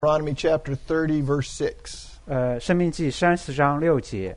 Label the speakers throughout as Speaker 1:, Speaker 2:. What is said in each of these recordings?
Speaker 1: Deuteronomy chapter 30, verse 6.
Speaker 2: 申命记30章6节。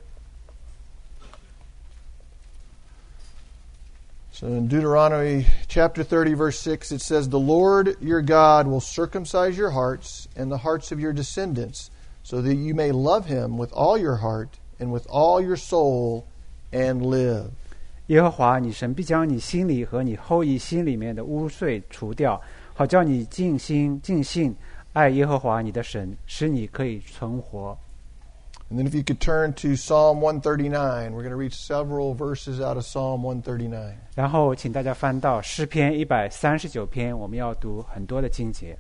Speaker 1: So in Deuteronomy chapter 30, verse 6, it says, The Lord your God will circumcise your hearts and the hearts of your descendants, so that you may love him with all your heart and with all your soul and live.
Speaker 2: 耶和华你神必将你心里和你后裔心里面的污秽除掉，好叫你尽心尽性爱耶和华你的神，使你可以存活。
Speaker 1: And then if you could turn to Psalm 139, we're going to read several verses out of Psalm 139.
Speaker 2: 然后请大家翻到诗篇139篇，我们要读很多的经节。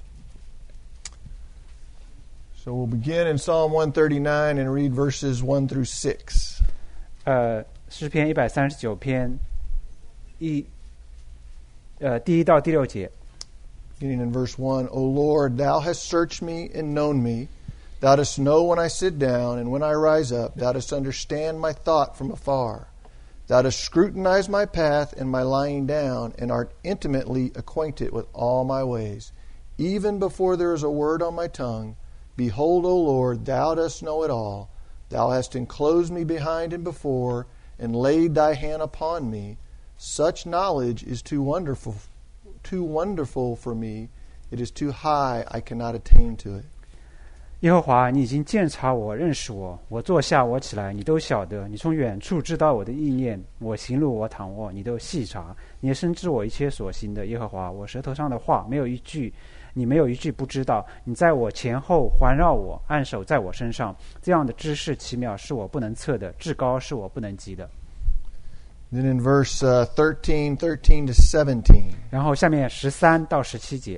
Speaker 1: So we'll begin in Psalm 139 and read verses 1 through 6.
Speaker 2: 诗篇139篇第1到第6节。
Speaker 1: Beginning in verse 1, O Lord, thou hast searched me and known me. Thou dost know when I sit down and when I rise up. Thou dost understand my thought from afar. Thou dost scrutinize my path and my lying down, and art intimately acquainted with all my ways. Even before there is a word on my tongue, behold, O Lord, thou dost know it all. Thou hast enclosed me behind and before, and laid thy hand upon me. Such knowledge is too wonderful for me. It is too high, I cannot attain to it.
Speaker 2: 耶和华，你已经鉴察我，认识我。我坐下，我起来，你都晓得。你从远处知道我的意念，我行路，我躺卧，你都细察。你也深知我一切所行的。耶和华，我舌头上的话没有一句，你没有一句不知道。你在我前后环绕我，按手在我身上。这样的知识奇妙，是我不能测的；至高，是我不能及的。
Speaker 1: Then in verse 13 to 17.
Speaker 2: 然后下面13到17节。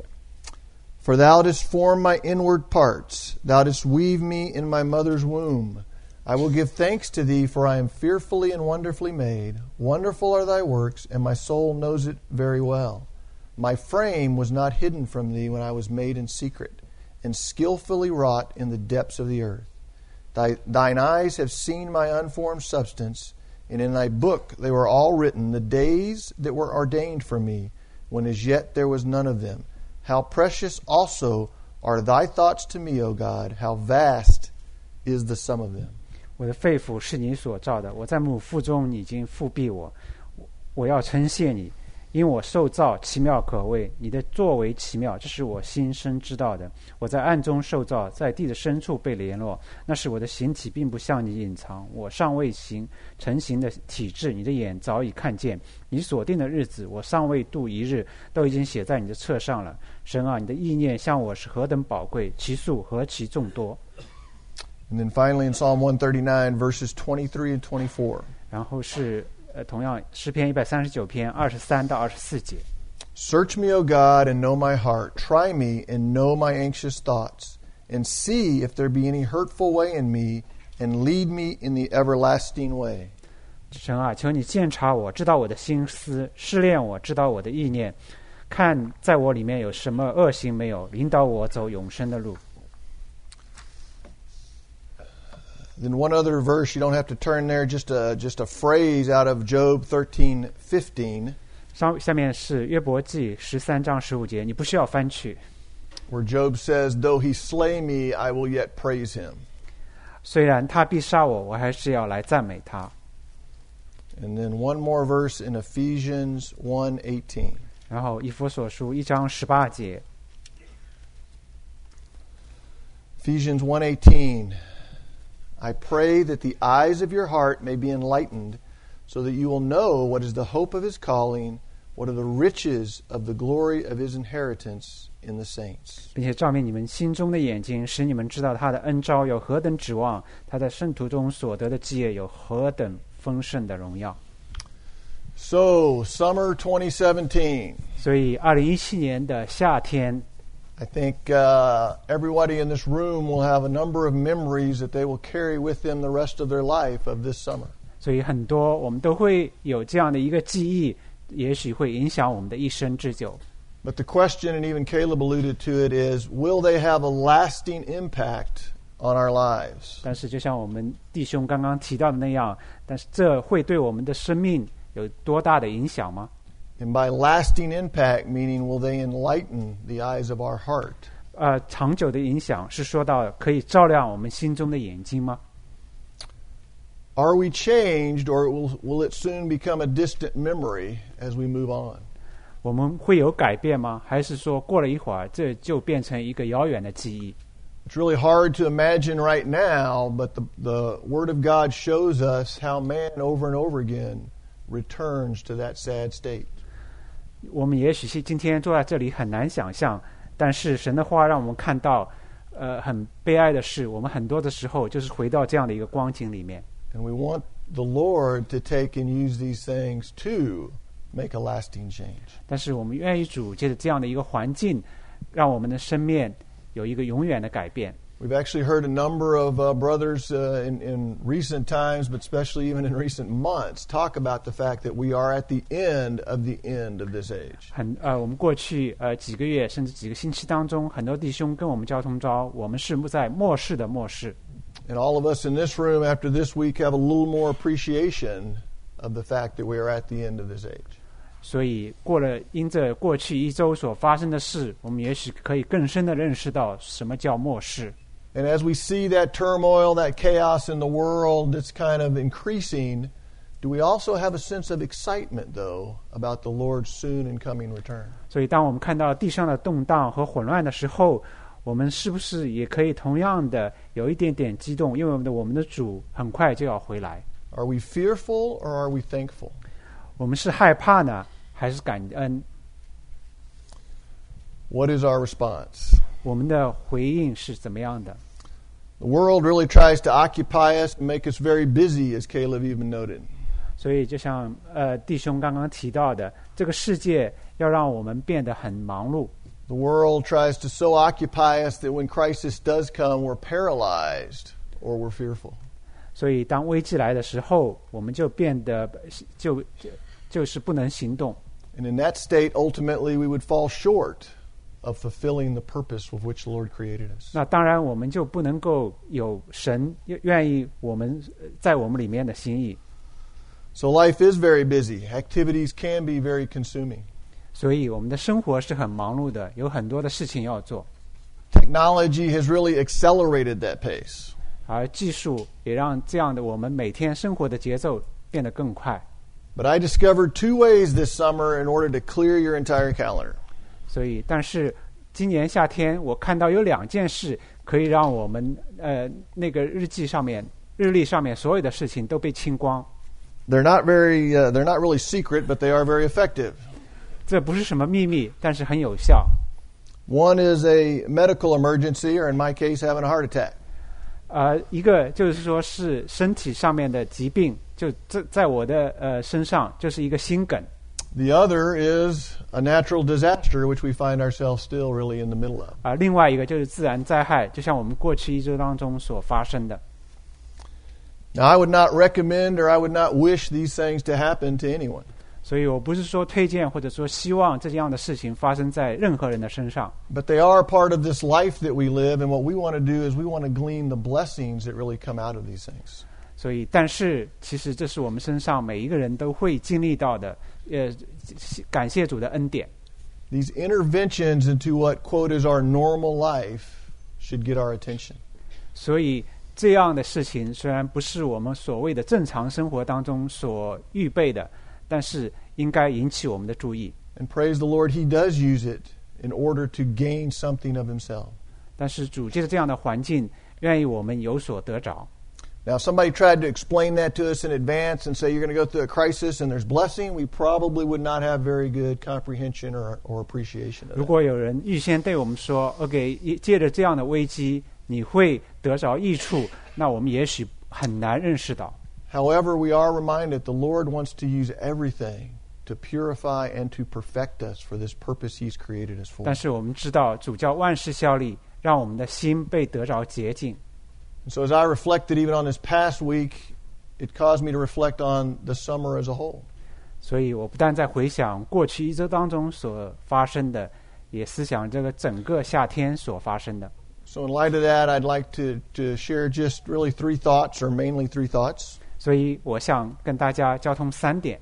Speaker 1: For thou didst form my inward parts. Thou didst weave me in my mother's womb. I will give thanks to thee, for I am fearfully and wonderfully made. Wonderful are thy works, and my soul knows it very well. My frame was not hidden from thee when I was made in secret, and skillfully wrought in the depths of the earth. Thine eyes have seen my unformed substance, and in thy book they were all written, the days that were ordained for me, when as yet there was none of them. How precious also are thy thoughts to me, O God! How vast is the sum of them!
Speaker 2: 我的肺腑是你所造的，我在母腹中你已经覆庇我。我要称谢你，因我受造奇妙可畏，你的作为奇妙，这是我心生知道的。我在暗中受造，在地的深处被联络，那时我的形体并不向你隐藏，我尚未成形的体质，你的眼早已看见。你所定的日子，我尚未度一日，都已经写在你的册上了。神啊，你的意念向我是何等宝贵，其数何其众多。
Speaker 1: And then finally in Psalm 139, verses 23 and 24.
Speaker 2: 然后是同样诗篇139篇23到24节。
Speaker 1: Search me, O God, and know my heart. Try me and know my anxious thoughts. And see if there be any hurtful way in me, and lead me in the everlasting way.
Speaker 2: 神啊，求你鉴察我，知道我的心思，试炼我，知道我的意念，看在我里面有什么恶行没有，领导我走永生的路。
Speaker 1: Then one other verse, you don't have to turn there, just a phrase out of Job 13:15.
Speaker 2: 下面是约伯记13章15节，你不需要翻去。
Speaker 1: Where Job says, Though he slay me, I will yet praise him.
Speaker 2: 虽然他必杀我，我还是要来赞美他。
Speaker 1: And then one more verse in Ephesians 1:18.
Speaker 2: 然后以弗所书1章18节。
Speaker 1: Ephesians 1:18. I pray that the eyes of your heart may be enlightened, so that you will know what is the hope of his calling, what are the riches of the glory of his inheritance in the saints.
Speaker 2: 并且照明你们心中的眼睛，使你们知道他的恩召有何等指望，他在圣徒中所得的基业有何等丰盛的荣耀。
Speaker 1: So, summer 2017.
Speaker 2: 所以2017年的夏天，
Speaker 1: I think everybody in this room will have a number of memories that they will carry with them the rest of their life of this summer.
Speaker 2: 所以很多我们都会有这样的一个记忆，也许会影响我们的一生之久。
Speaker 1: But the question, and even Caleb alluded to it, is will they have a lasting impact on our lives?
Speaker 2: 但是就像我们弟兄刚刚提到的那样，但是这会对我们的生命有多大的影响吗？
Speaker 1: And by lasting impact, meaning will they enlighten the eyes of our heart?
Speaker 2: 长久的影响是说到可以照亮我们心中的眼睛吗？
Speaker 1: Are we changed, or will it soon become a distant memory as we move on?
Speaker 2: 我们会有改变吗？还是说过了一会儿这就变成一个遥远的记忆？
Speaker 1: It's really hard to imagine right now, but the Word of God shows us how man over and over again returns to that sad state.
Speaker 2: 我们也许是今天坐在这里很难想象，但是神的话让我们看到，很悲哀的是，我们很多的时候就是回到这样的一个光景里面。
Speaker 1: And we want the Lord to take and use these things to make a lasting change.
Speaker 2: 但是我们愿意主借着这样的一个环境，让我们的生命有一个永远的改变。
Speaker 1: We've actually heard a number of brothers in recent times, but especially even in recent months, talk about the fact that we are at the end of this age.
Speaker 2: 我们过去几个月甚至几个星期当中，很多弟兄跟我们交通招，我们是在末世的末世。
Speaker 1: And all of us in this room after this week have a little more appreciation of the fact that we are at the end of this age.
Speaker 2: 所以因着过去一周所发生的事，我们也许可以更深的认识到什么叫末世。
Speaker 1: And as we see that turmoil, that chaos in the world that's kind of increasing, do we also have a sense of excitement, though, about the Lord's soon and coming return?
Speaker 2: 所以当我们看到地上的动荡和混乱的时候，我们是不是也可以同样的有一点点激动？因为我们的主很快就要回来。
Speaker 1: Are we fearful or are we thankful?
Speaker 2: 我们是害怕呢，还是感恩？
Speaker 1: What is our response?
Speaker 2: 我们的回应是怎么样的？
Speaker 1: The world really tries to occupy us and make us very busy, as Caleb even noted.
Speaker 2: 所以就像弟兄刚刚提到的，这个世界要让我们变得很忙碌。
Speaker 1: The world tries to so occupy us that when crisis does come, we're paralyzed or we're fearful.
Speaker 2: 所以当危机来的时候，我们就变得就是不能行动。
Speaker 1: And in that state, ultimately, we would fall short of fulfilling the purpose with which the Lord created us.
Speaker 2: 那当然，我们就不能够有神愿意我们在我们里面的心意。
Speaker 1: So life is very busy. Activities can be very consuming.
Speaker 2: 所以我们的生活是很忙碌的，有很多的事情要做。
Speaker 1: Technology has really accelerated that pace.
Speaker 2: 而技术也让这样的我们每天生活的节奏变得更快。
Speaker 1: But I discovered 2 ways this summer in order to clear your entire calendar.
Speaker 2: 所以，但是今年夏天我看到有2件事可以让我们那个日历上面所有的事情都被清光。
Speaker 1: They're not really secret, but they are very effective.
Speaker 2: 这不是什么秘密，但是很有效。
Speaker 1: One is a medical emergency, or in my case, having a heart attack.
Speaker 2: 一个就是说是身体上面的疾病，就在我的身上就是一个心梗。
Speaker 1: The other is a natural disaster, which we find ourselves still really in the middle of.
Speaker 2: 另外一个就是自然灾害，就像我们过去一周当中所发生的。
Speaker 1: Now, I would not recommend or I would not wish these things to happen to anyone.
Speaker 2: 所以我不是说推荐或者说希望这样的事情发生在任何人的身上。
Speaker 1: But they are part of this life that we live, and what we want to do is we want to glean the blessings that really come out of these things.
Speaker 2: 所以，但是其实这是我们身上每一个人都会经历到的，感谢主的恩典。
Speaker 1: These interventions into what, quote, is our normal life should get our attention.
Speaker 2: 所以这样的事情虽然不是我们所谓的正常生活当中所预备的，但是应该引起我们的注意。
Speaker 1: And praise the Lord, He does use it in order to gain something of Himself.
Speaker 2: 但是主借着这样的环境，愿意我们有所得着。
Speaker 1: Now, if somebody tried to explain that to us in advance and say you're going to go through a crisis and there's blessing, we probably would not have very good comprehension or appreciation of
Speaker 2: 如
Speaker 1: that.
Speaker 2: 果有人预先对我们说 ，OK， 借着这样的危机，你会得着益处，那我们也许很难认识到。
Speaker 1: However, we are reminded the Lord wants to use everything to purify and to perfect us for this purpose He's created us for.
Speaker 2: 但是我们知道，主叫万事效力，让我们的心被得着洁净。
Speaker 1: And so as I reflected even on this past week, it caused me to reflect on the summer as a whole.
Speaker 2: 所以我不但在回想过去一周当中所发生的，也思想这个整个夏天所发生的。
Speaker 1: So in light of that, I'd like to share just really 3 thoughts, or mainly 3 thoughts.
Speaker 2: 所以我想跟大家交通3点。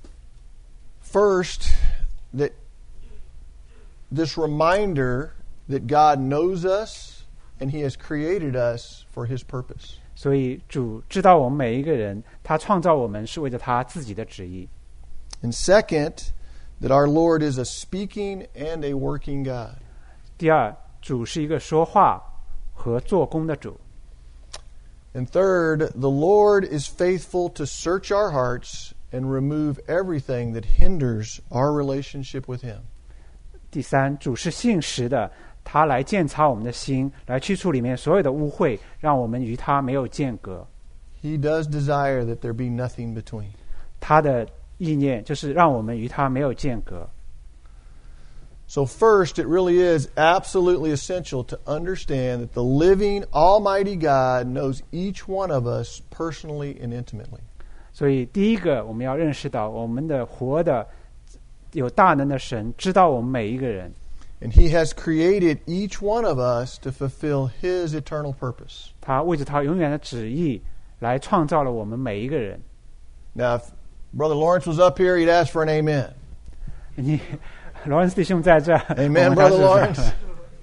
Speaker 1: First, that this reminder that God knows us and He has created us for His purpose.
Speaker 2: 所以主知道我们每一个人，他创造我们是为着他自己的旨意。
Speaker 1: And second, that our Lord is a speaking and a working God.
Speaker 2: 第二，主是一个说话和做工的主。
Speaker 1: And third, the Lord is faithful to search our hearts and remove everything that hinders our relationship with Him.
Speaker 2: 第三，主是信实的，他来鉴察我们的心，来去除里面所有的污秽，让我们与他没有间隔。
Speaker 1: He does desire that there be nothing between.
Speaker 2: 他的意念就是让我们与他没有间隔。
Speaker 1: So first, it really is absolutely essential to understand that the living, almighty God knows each one of us personally and intimately.
Speaker 2: 所以第一个我们要认识到，我们的活的有大能的神知道我们每一个人。
Speaker 1: And He has created each one of us to fulfill His eternal purpose.
Speaker 2: 他为着他永远的旨意来创造了我们每一个人。
Speaker 1: Now, if Brother Lawrence was up here, he'd ask for an amen.
Speaker 2: 你劳恩斯弟兄在这
Speaker 1: Amen, Brother Lawrence.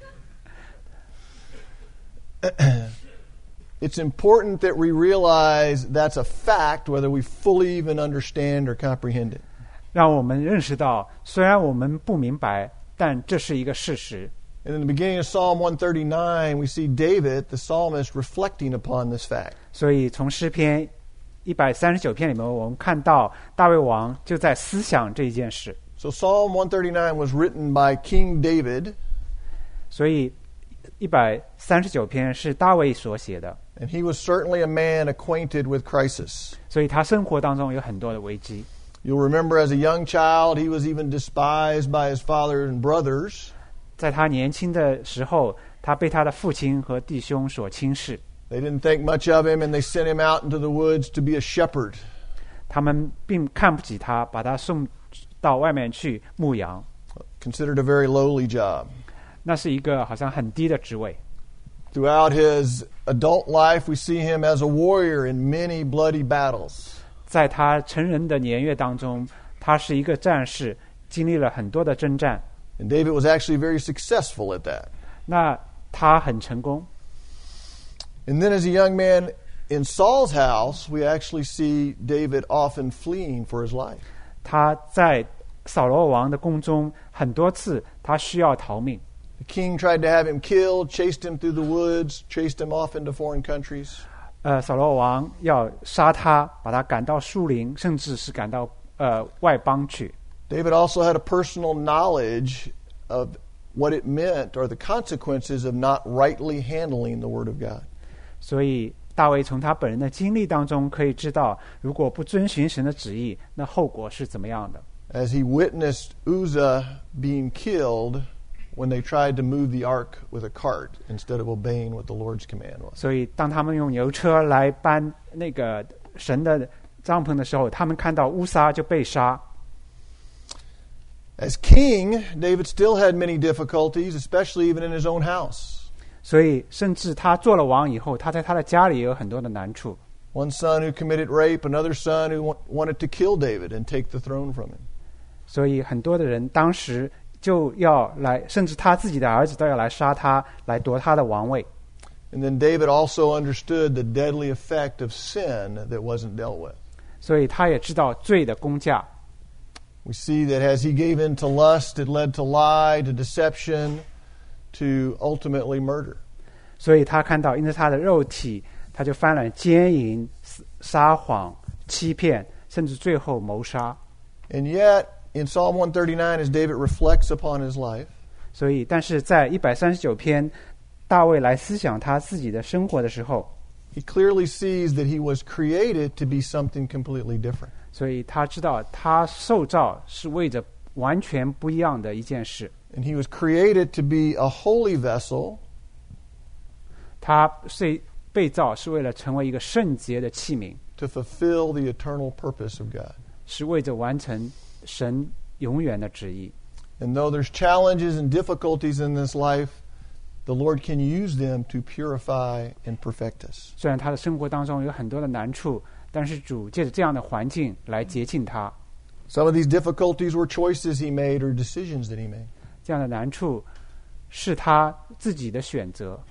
Speaker 1: It's important that we realize that's a fact, whether we fully even understand or comprehend it.
Speaker 2: 让我们认识到，虽然我们不明白，但这是一个事实。
Speaker 1: And in the beginning of Psalm 139, we see David, the psalmist, reflecting upon this fact.
Speaker 2: 所以从诗篇139篇里面，我们看到大卫王就在思想这一件事。
Speaker 1: So Psalm 139 was written by King David.
Speaker 2: 所以139篇是大卫所写的。
Speaker 1: And he was certainly a man acquainted with crisis.
Speaker 2: 所以他生活当中有很多的危机。
Speaker 1: You'll remember as a young child, he was even despised by his father and brothers.
Speaker 2: 在他年轻的时候，他被他的父亲和弟兄所轻视。
Speaker 1: They didn't think much of him, and they sent him out into the woods to be a shepherd.
Speaker 2: 他们并看不起他，把他送到外面去牧羊。
Speaker 1: Considered a very lowly job.
Speaker 2: 那是一个好像很低的职位。
Speaker 1: Throughout his adult life, we see him as a warrior in many bloody battles.
Speaker 2: 在他成人的年月当中，他是一个战士，经历了很多的征战。
Speaker 1: And David was actually very successful at that.
Speaker 2: 那他很成功。
Speaker 1: And then as a young man in Saul's house, we actually see David often fleeing for his life.
Speaker 2: 他在扫罗王的宫中很多次，他需要逃命。
Speaker 1: The king tried to have him killed, chased him through the woods, chased him off into foreign countries.
Speaker 2: 扫罗王要杀他，把他赶到树林，甚至是赶到外邦去。
Speaker 1: David also had a personal knowledge of what it meant or the consequences of not rightly handling the Word of God.
Speaker 2: 所以大卫从他本人的经历当中可以知道，如果不遵循神的旨意，那后果是怎么样的。
Speaker 1: As he witnessed Uzzah being killed when they tried to move the ark with a cart instead of obeying what the Lord's command was.
Speaker 2: 所以当他们用牛车来搬那个神的帐篷的时候，他们看到乌撒就被杀。
Speaker 1: As king, David still had many difficulties, especially even in his own house.
Speaker 2: 所以甚至他做了王以后，他在他的家里也有很多的难处。
Speaker 1: One son who committed rape, another son who wanted to kill David and take the throne from him.
Speaker 2: 所以很多的人当时就要来，甚至他自己的儿子都要来杀他，来夺他的王位。
Speaker 1: And then David also understood the deadly effect of sin that wasn't dealt with.
Speaker 2: 所以他也知道罪的工价。
Speaker 1: We see that as he gave in to lust, it led to lie, to deception, to ultimately murder.
Speaker 2: 所以他看到，因着他的肉体，他就犯了奸淫、撒谎、欺骗，甚至最后谋杀。
Speaker 1: And yet, in Psalm 139, as David reflects upon his life,
Speaker 2: 所以，但是在139篇，大卫来思想他自己的生活的时候，
Speaker 1: he clearly sees that he was created to be something completely different.
Speaker 2: 所以他知道他受造是为着完全不一样的一件事。
Speaker 1: And he was created to be a holy vessel,
Speaker 2: 他被造是为了成为一个圣洁的器皿，
Speaker 1: to fulfill the eternal purpose of God.
Speaker 2: 是为着完成神永远的旨意。
Speaker 1: And though there's challenges and difficulties in this life, the Lord can use them to purify and perfect us.
Speaker 2: 虽然他的生活当中有很多的难处，但是主借着这样的环境来洁净他。
Speaker 1: Some of these difficulties were choices he made or decisions that he made.
Speaker 2: 这样的难处是他自己的选择。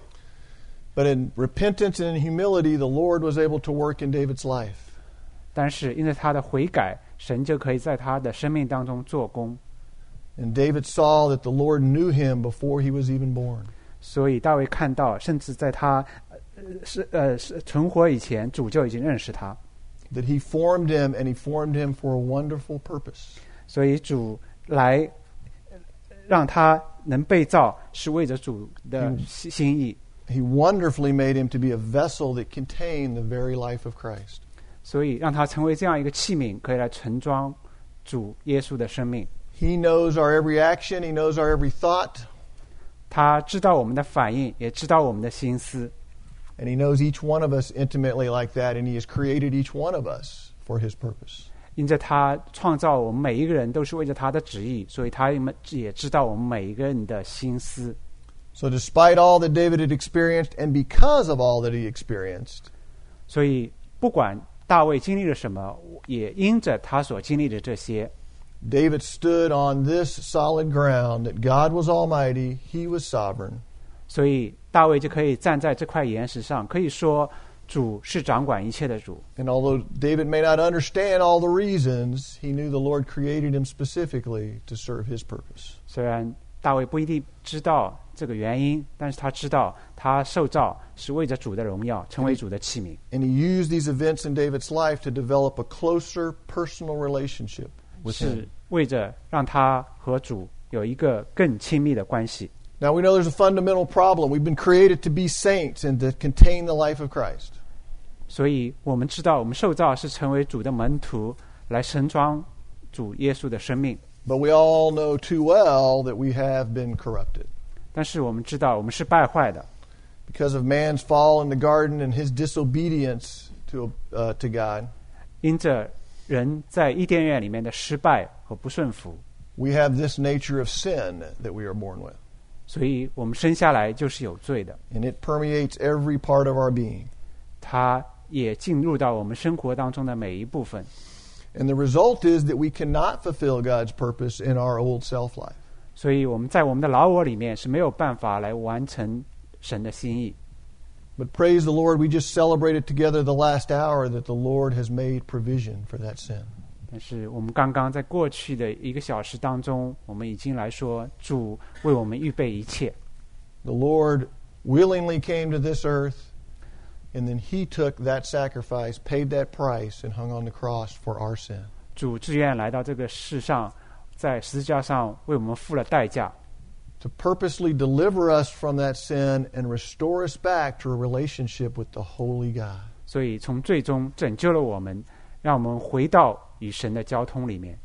Speaker 1: But in repentance and in humility, the Lord was able to work in David's life.
Speaker 2: 但是因为他的悔改，神就可以在他的生命当中做工。
Speaker 1: And David saw that the Lord knew him before he was even born.
Speaker 2: 所以大卫看到，甚至在他存活以前，主就已经认识他。
Speaker 1: That he formed him, and he formed him for a wonderful purpose.
Speaker 2: 所以主来让他能被造，是为着主的心意。
Speaker 1: He wonderfully made him to be a vessel that contained the very life of Christ.
Speaker 2: 所以让他成为这样一个器皿，可以来盛装主耶稣的生命。
Speaker 1: He knows our every action. He knows our every thought.
Speaker 2: 他知道我们的反应，也知道我们的心思。
Speaker 1: And he knows each one of us intimately like that, and he has created each one of us for his purpose.
Speaker 2: 因着他创造我们每一个人都是为着他的旨意，所以他也知道我们每一个人的心思。
Speaker 1: So despite all that David had experienced, and because of all that he experienced,
Speaker 2: 所以不管大卫经历了什么，也因着他所经历的这些，
Speaker 1: David stood on this solid ground that God was almighty, he was sovereign.
Speaker 2: 所以大卫就可以站在这块岩石上，可以说主是掌管一切的主。
Speaker 1: And although David may not understand all the reasons, he knew the Lord created him specifically to serve his purpose.
Speaker 2: 虽然大卫不一定知道这个原因，但是他知道他受造是为着主的荣耀，成为主的器皿。
Speaker 1: And he used these events in David's life to develop a closer personal relationship with
Speaker 2: 是
Speaker 1: him.
Speaker 2: 为着让他和主有一个更亲密的关系。
Speaker 1: Now we know there's a fundamental problem. We've been created to be saints and to contain the life of Christ.
Speaker 2: 所以我们知道，我们受造是成为主的门徒，来盛装主耶稣的生命。
Speaker 1: But we all know too well that we have been corrupted.
Speaker 2: 但是我们知道，我们是败坏的，
Speaker 1: Because of man's fall in the garden and his disobedience to God,
Speaker 2: 因着人在伊甸园里面的失败和不顺服，
Speaker 1: we have this nature of sin that we are born with.
Speaker 2: 所以我们生下来就是有罪的。
Speaker 1: And it permeates every part of our being.
Speaker 2: 它也进入到我们生活当中的每一部分。
Speaker 1: And the result is that we cannot fulfill God's purpose in our old self-life.
Speaker 2: 所以我们在我们的老我里面是没有办法来完成神的心意。
Speaker 1: But praise the Lord, we just celebrated together the last hour that the Lord has made provision for that sin.
Speaker 2: 但是我们刚刚在过去的1个小时当中，我们已经来说主为我们预备一切。
Speaker 1: The Lord willingly came to this earth, and then he took that sacrifice, paid that price, and hung on the cross for our sin.
Speaker 2: 主自愿来到这个世上，在十字架上为我们付了代价，
Speaker 1: To purposely deliver us from that sin and restore us back to a relationship with the Holy God.
Speaker 2: 所以从最终拯救了我们，让我们回到与神的交通里面。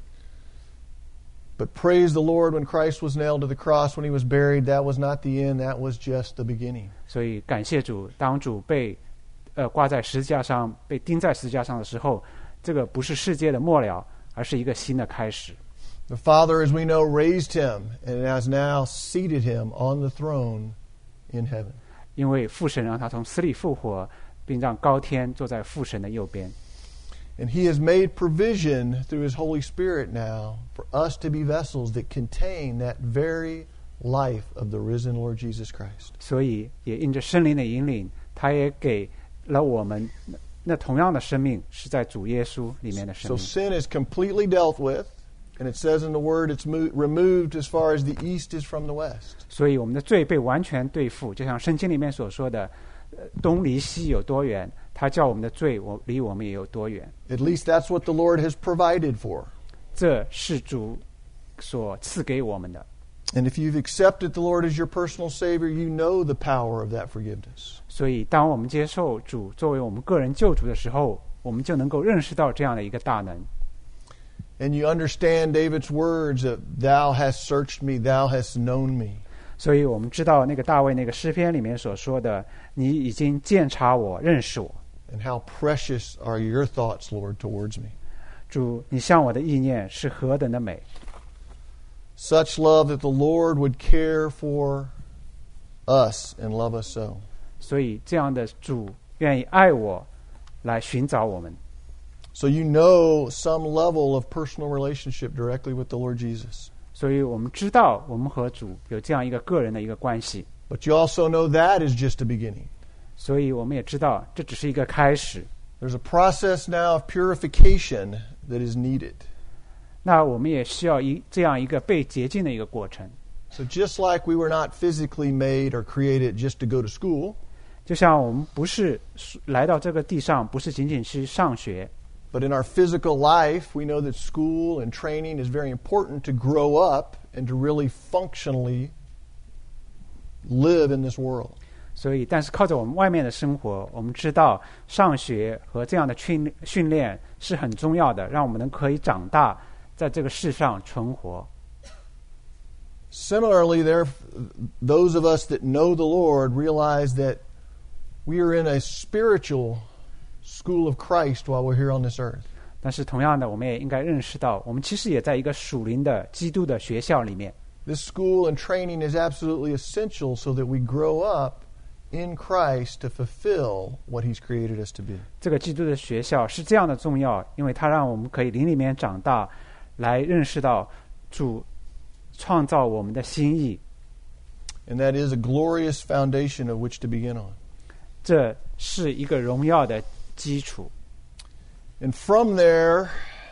Speaker 1: But praise the Lord, when Christ was nailed to the cross, when he was buried, that was not the end, that was just the beginning.
Speaker 2: 所以感谢主，当主被挂在十字架上，被钉在十字架上的时候，这个不是世界的末了，而是一个新的开始。
Speaker 1: The Father, as we know, raised him and has now seated him on the throne in heaven.
Speaker 2: 因为父神让他从死里复活，并让高天坐在父神的右边。
Speaker 1: And he has made provision through his Holy Spirit now for us to be vessels that contain that very life of the risen Lord Jesus Christ.
Speaker 2: 所以也因着圣灵的引领，他也给了我们那同样的生命，是在主耶稣里面的生
Speaker 1: So
Speaker 2: 命。
Speaker 1: sin is completely dealt with, and it says in the Word it's removed as far as the east is from the west.
Speaker 2: 所以我们的罪被完全对付，就像圣经里面所说的，东离西有多远，他叫我们的罪离我们也有多远。
Speaker 1: At least that's what the Lord has provided for.
Speaker 2: 这是主所赐给我们的。
Speaker 1: And if you've accepted the Lord as your personal Savior, you know the power of that forgiveness.
Speaker 2: 所以当我们接受主作为我们个人救主的时候，我们就能够认识到这样的一个大能。
Speaker 1: And you understand David's words of, "Thou hast searched me, thou hast known me."
Speaker 2: 所以我们知道那个大卫那个诗篇里面所说的，你已经鉴察我，认识我。
Speaker 1: And how precious are your thoughts, Lord, towards me.
Speaker 2: 主，你向我的意念是何等的美。
Speaker 1: Such love that the Lord would care for us and love us so.
Speaker 2: 所以这样的主愿意爱我，来寻找我们。
Speaker 1: So you know some level of personal relationship directly with the Lord Jesus.
Speaker 2: 所以我们知道我们和主有这样一个个人的一个关系，
Speaker 1: But you also know that is just a beginning.
Speaker 2: 所以我们也知道这只是一个开始。
Speaker 1: There's a process now of purification that is needed.
Speaker 2: 那我们也需要这样一个被洁净的一个过程。
Speaker 1: So just like we were not physically made or created just to go to school,
Speaker 2: 就像我们不是来到这个地上，不是仅仅是上学，
Speaker 1: but in our physical life, we know that school and training is very important to grow up and to really functionally live in this world.
Speaker 2: 所以但是靠着我们外面的生活，我们知道上学和这样的训练是很重要的，让我们可以长大，在这个世上存活。
Speaker 1: Similarly, those of us that know the Lord realize that we are in a spiritual school of Christ while we're here on this earth.
Speaker 2: 但是同样的，我们也应该认识到，我们其实也在一个属灵的基督的学校里面。
Speaker 1: This school and training is absolutely essential so that we grow up in Christ to fulfill what He's created us to be.
Speaker 2: 这个基督的学校是这样的重要，因为它让我们可以灵里面长大，来认识到主创造我们的心意。
Speaker 1: And that is a glorious foundation of which to begin on.
Speaker 2: 这是一个荣耀的基础。
Speaker 1: And from there,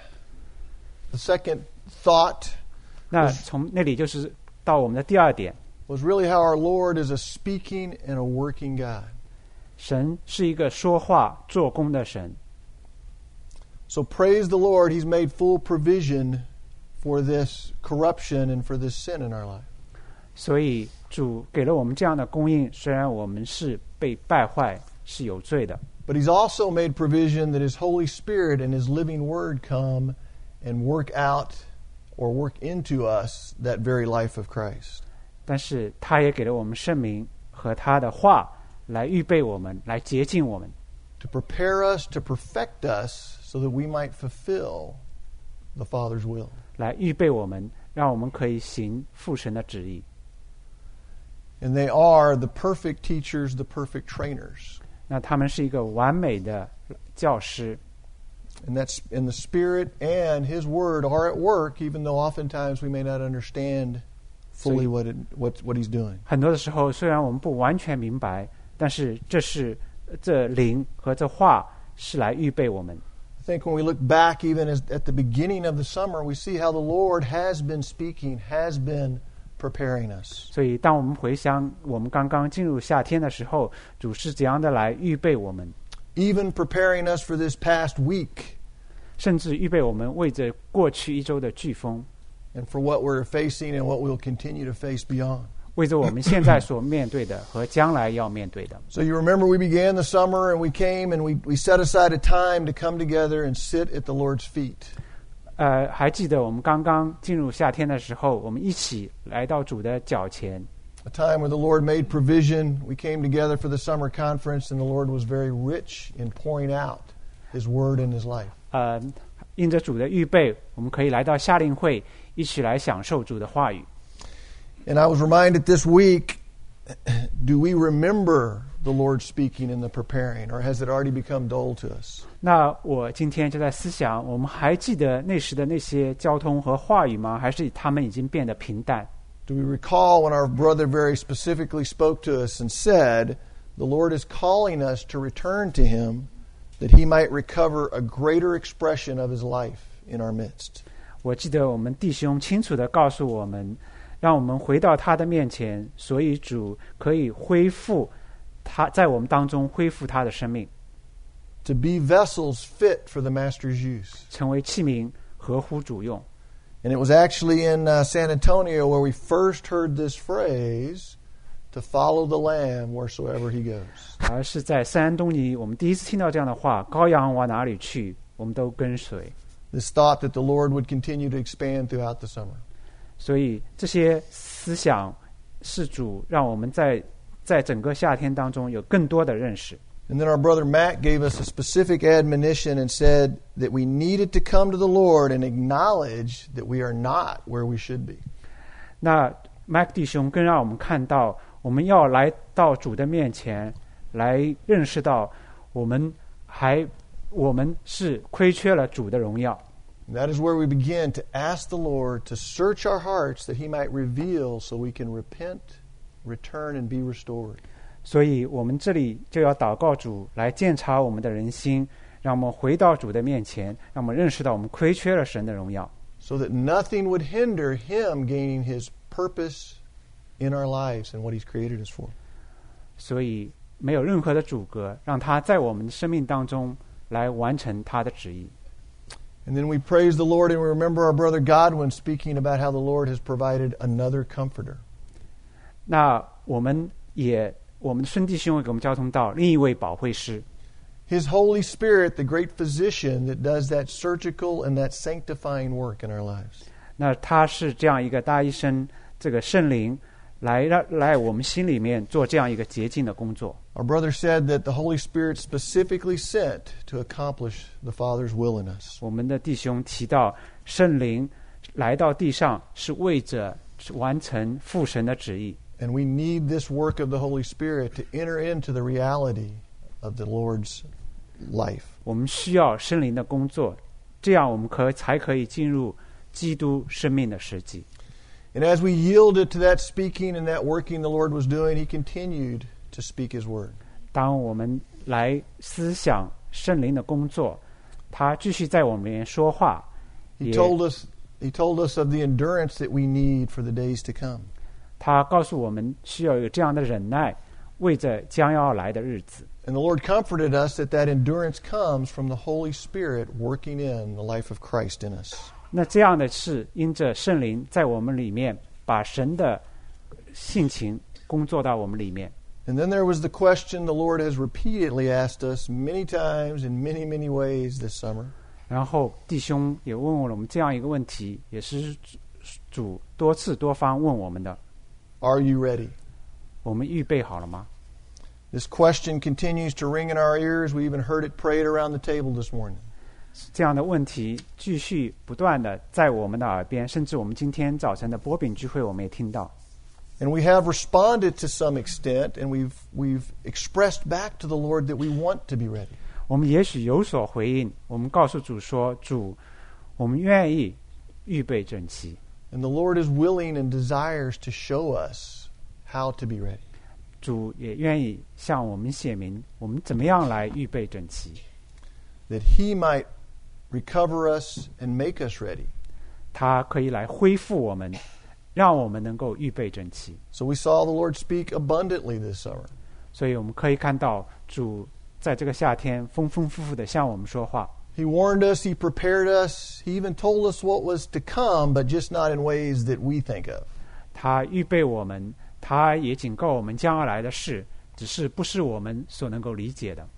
Speaker 1: the second thought
Speaker 2: 那从那里就是到我们的第二点，
Speaker 1: was really how our Lord is a speaking and a working God.
Speaker 2: 神是一个说话做工的神。
Speaker 1: So praise the Lord, He's made full provision for this corruption and for this sin in our life.
Speaker 2: 所以主给了我们这样的供应，虽然我们是被败坏，是有罪的，
Speaker 1: But He's also made provision that His Holy Spirit and His living Word come and work out or work into us that very life of Christ.
Speaker 2: 但是他也给了我们圣灵和他的话来预备我们，来洁净我们，
Speaker 1: To prepare us, to perfect us, so that we might fulfill the Father's will.
Speaker 2: 来预备我们，让我们可以行父神的旨意。
Speaker 1: And they are the perfect teachers, the perfect trainers.
Speaker 2: 那他们是一个完美的教师，
Speaker 1: And that's in the Spirit and His Word are at work, even though oftentimes we may not understand fully what He's doing.
Speaker 2: 很多的时候虽然我们不完全明白，但是这灵和这话是来预备我们。
Speaker 1: I think when we look back even at the beginning of the summer, we see how the Lord has been speaking, has been preparing us.
Speaker 2: 所以当我们回想我们刚刚进入夏天的时候，主是怎样的来预备我们，
Speaker 1: Even preparing us for this past week
Speaker 2: 甚至预备我们为着过去一周的飓风，
Speaker 1: and for what we're facing and what we'll continue to face beyond.
Speaker 2: 为着我们现在所面对的和将来要面对的。
Speaker 1: So you remember we began the summer and we came and we set aside a time to come together and sit at the Lord's feet.
Speaker 2: 还记得我们刚刚进入夏天的时候，我们一起来到主的脚前，
Speaker 1: A time where the Lord made provision. We came together for the summer conference and the Lord was very rich in pouring out His Word in His life.
Speaker 2: 因着主的预备，我们可以来到夏令会，一起来享受主的话语。
Speaker 1: And I was reminded this week, do we remember the Lord speaking in the preparing, or has it already become dull to us?
Speaker 2: 那我今天就在思想，我们还记得那时的那些交通和话语吗？还是他们已经变得平淡？
Speaker 1: Do we recall when our brother very specifically spoke to us and said, the Lord is calling us to return to Him that He might recover a greater expression of His life in our midst?
Speaker 2: 我记得我们弟兄清楚地告诉我们，让我们回到他的面前，所以主可以恢复他在我们当中恢复他的生命，
Speaker 1: To be vessels fit for the Master's use.
Speaker 2: 成为器皿，合乎主用。
Speaker 1: And it was actually in San Antonio where we first heard this phrase, to follow the Lamb wheresoever He goes.
Speaker 2: 而是在圣安东尼，我们第一次听到这样的话：羔羊往哪里去，我们都跟随。
Speaker 1: This thought that the Lord would continue to expand throughout the summer.
Speaker 2: 所以这些思想是主让我们在整个夏天当中有更多的认识。
Speaker 1: And then our brother Matt gave us a specific admonition and said that we needed to come to the Lord and acknowledge that we are not where we should be.
Speaker 2: 那麦克弟兄更让我们看到，我们要来到主的面前，来认识到我们是亏缺了主的荣耀。
Speaker 1: And that is where we begin to ask the Lord to search our hearts that He might reveal so we can repent, return, and be restored.
Speaker 2: 所以我们这里就要祷告主来鉴察我们的人心，让我们回到主的面前，让我们认识到我们亏缺了神的荣耀，
Speaker 1: So that nothing would hinder Him gaining His purpose in our lives and what He's created us for.
Speaker 2: 所以没有任何的阻隔，让他在我们的生命当中来完成他的旨意。
Speaker 1: And then we praise the Lord and we remember our brother Godwin speaking about how the Lord has provided another comforter.
Speaker 2: 那我们的孙弟兄会给我们交通到另一位保惠师，
Speaker 1: His Holy Spirit, the great physician that does that surgical and that sanctifying work in our lives.
Speaker 2: 那他是这样一个大医生，这个圣灵来我们心里面做这样一个洁净的工作。
Speaker 1: Our brother said that the Holy Spirit specifically sent to accomplish the Father's will in us.
Speaker 2: 我们的弟兄提到，圣灵来到地上是为着完成父神的旨意。
Speaker 1: And we need this work of the Holy Spirit to enter into the reality of the Lord's life.
Speaker 2: 我们需要圣灵的工作，这样我们才可以进入基督生命的实际。
Speaker 1: And as we yielded to that speaking and that working the Lord was doing, He continued to speak His word.
Speaker 2: 当我们来思想圣灵的工作，他继续在我们里面说话，
Speaker 1: He told us of the endurance that we need for the days to come.
Speaker 2: 他告诉我们需要有这样的忍耐，为着将要来的日子。
Speaker 1: And the Lord comforted us that endurance comes from the Holy Spirit working in the life of Christ in us.
Speaker 2: 那这样的是因着圣灵在我们里面，把神的性情工作到我们里面。
Speaker 1: And then there was the question the Lord has repeatedly asked us many times in many, many ways this summer.
Speaker 2: 然后弟兄也问我们这样一个问题，也是主多次多方问我们的。
Speaker 1: Are you ready?
Speaker 2: 我们预备好了吗？
Speaker 1: This question continues to ring in our ears. We even heard it prayed around the table this morning.
Speaker 2: 这样的问题继续不断的在我们的耳边，甚至我们今天早晨的波饼聚会，我们也听到。
Speaker 1: And we have responded to some extent, and we've expressed back to the Lord that we want to be ready.
Speaker 2: 我们也许有所回应，我们告诉主说：“主，我们愿意预备整齐。”
Speaker 1: And the Lord is willing and desires to show us how to be ready.
Speaker 2: 主也愿意向我们显明，我们怎么样来预备整齐，
Speaker 1: That He might recover us and make us ready.
Speaker 2: 他可以来恢复我们，让我们能够预备整齐。
Speaker 1: So we saw the Lord speak abundantly this summer.
Speaker 2: 所以我们可以看到主在这个夏天丰丰富富的向我们说话。
Speaker 1: He warned us, He prepared us, He even told us what was to come, but just not in ways that we think of.
Speaker 2: 他预备我们，他也警告我们将要来的事，只是不是我们所能够理解的。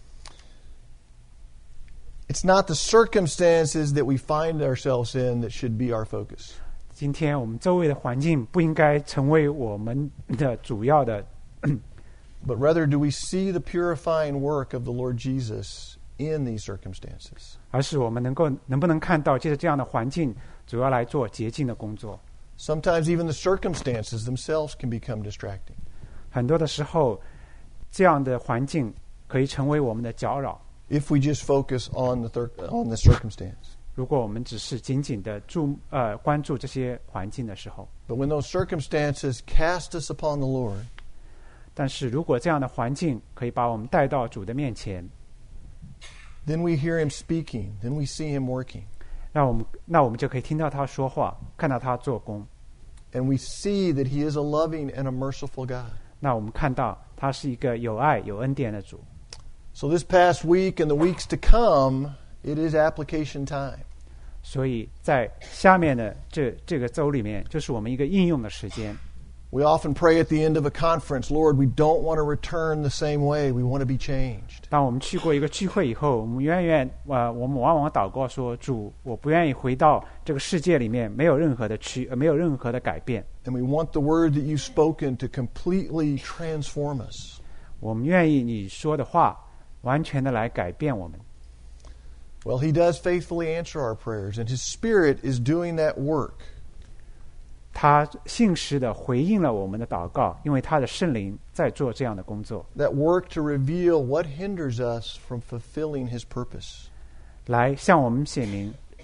Speaker 1: It's not the circumstances that we find ourselves in that should be our focus.
Speaker 2: 今天我们周围的环境不应该成为我们的主要的，
Speaker 1: But rather do we see the purifying work of the Lord Jesus in these circumstances.
Speaker 2: 而是我们能不能看到，借着这样的环境，主要来做洁净的工作。
Speaker 1: Sometimes even the circumstances themselves can become distracting.
Speaker 2: 很多的时候，这样的环境可以成为我们的搅扰。
Speaker 1: If we just focus on the circumstance.
Speaker 2: 如果我们只是紧紧的关注这些环境的时候，
Speaker 1: But when those circumstances cast us upon the Lord,
Speaker 2: 但是如果这样的环境可以把我们带到主的面前，
Speaker 1: then we hear Him speaking, then we see Him working.
Speaker 2: 那我们就可以听到他说话，看到他做工。
Speaker 1: And we see that He is a loving and a merciful God.
Speaker 2: 那我们看到他是一个有爱有恩典的主。
Speaker 1: So this past week and the weeks to come, it is application time.
Speaker 2: 所以在下面的这个周里面，就是我们一个应用的时间。
Speaker 1: We often pray at the end of a conference, Lord, we don't want to return the same way. We want to be changed.
Speaker 2: 当我们去过一个聚会以后，我们我们往往祷告说：“主，我不愿意回到这个世界里面，没有任何的改变。”
Speaker 1: And we want the word that you've spoken to completely transform us.
Speaker 2: 我们愿意你说的话完全的来改变我们。
Speaker 1: Well, He does faithfully answer our prayers, and His Spirit is doing that work.
Speaker 2: 他信实的回应了我们的祷告，因为他的圣灵在做这样的工作，
Speaker 1: That work to reveal what hinders us from fulfilling His purpose.
Speaker 2: 来向我们显明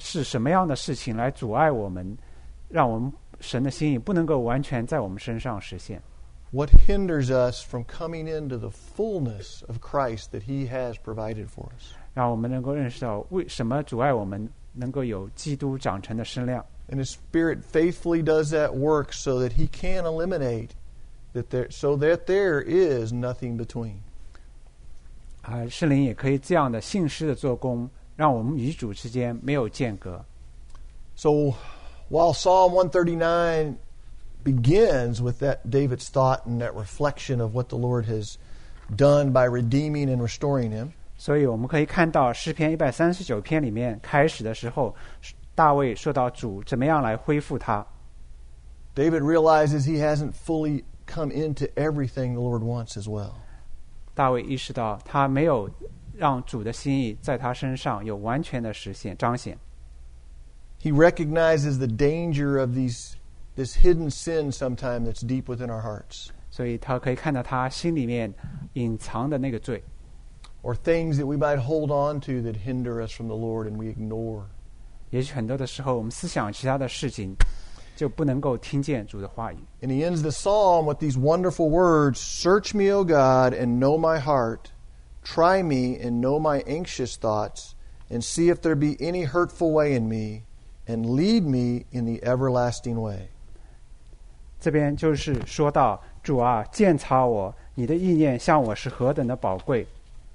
Speaker 2: 是什么样的事情来阻碍我们，让我们神的心意不能够完全在我们身上实现？
Speaker 1: What hinders us from coming into the fullness of Christ that He has provided for us?
Speaker 2: 让我们能够认识到为什么阻碍我们能够有基督长成的身量。
Speaker 1: And His Spirit faithfully does that work so that He can eliminate so that there is nothing between.
Speaker 2: 圣灵也可以这样的信实的做工，让我们与主之间没有间隔。
Speaker 1: So while Psalm 139 begins with that David's thought and that reflection of what the Lord has done by redeeming and restoring him,
Speaker 2: 所以我们可以看到诗篇139篇里面开始的时候，大卫说到主怎么样来恢复他。
Speaker 1: David realizes he hasn't fully come into everything the Lord wants as well.
Speaker 2: 大卫意识到他没有让主的心意在他身上有完全的实现彰显。
Speaker 1: He recognizes the danger of this hidden sin sometime that's deep within our hearts,
Speaker 2: 所以他可以看到他心里面隐藏的那个罪，
Speaker 1: or things that we might hold on to that hinder us from the Lord and we ignore.
Speaker 2: 也许很多的时候我们思想其他的事情，就不能够听见主的话语。
Speaker 1: And he ends the psalm with these wonderful words, "Search me, O God, and know my heart. Try me and know my anxious thoughts, and see if there be any hurtful way in me, and lead me in the everlasting way."
Speaker 2: 这边就是说到主啊，鉴察我，你的意念向我是何等的宝贵。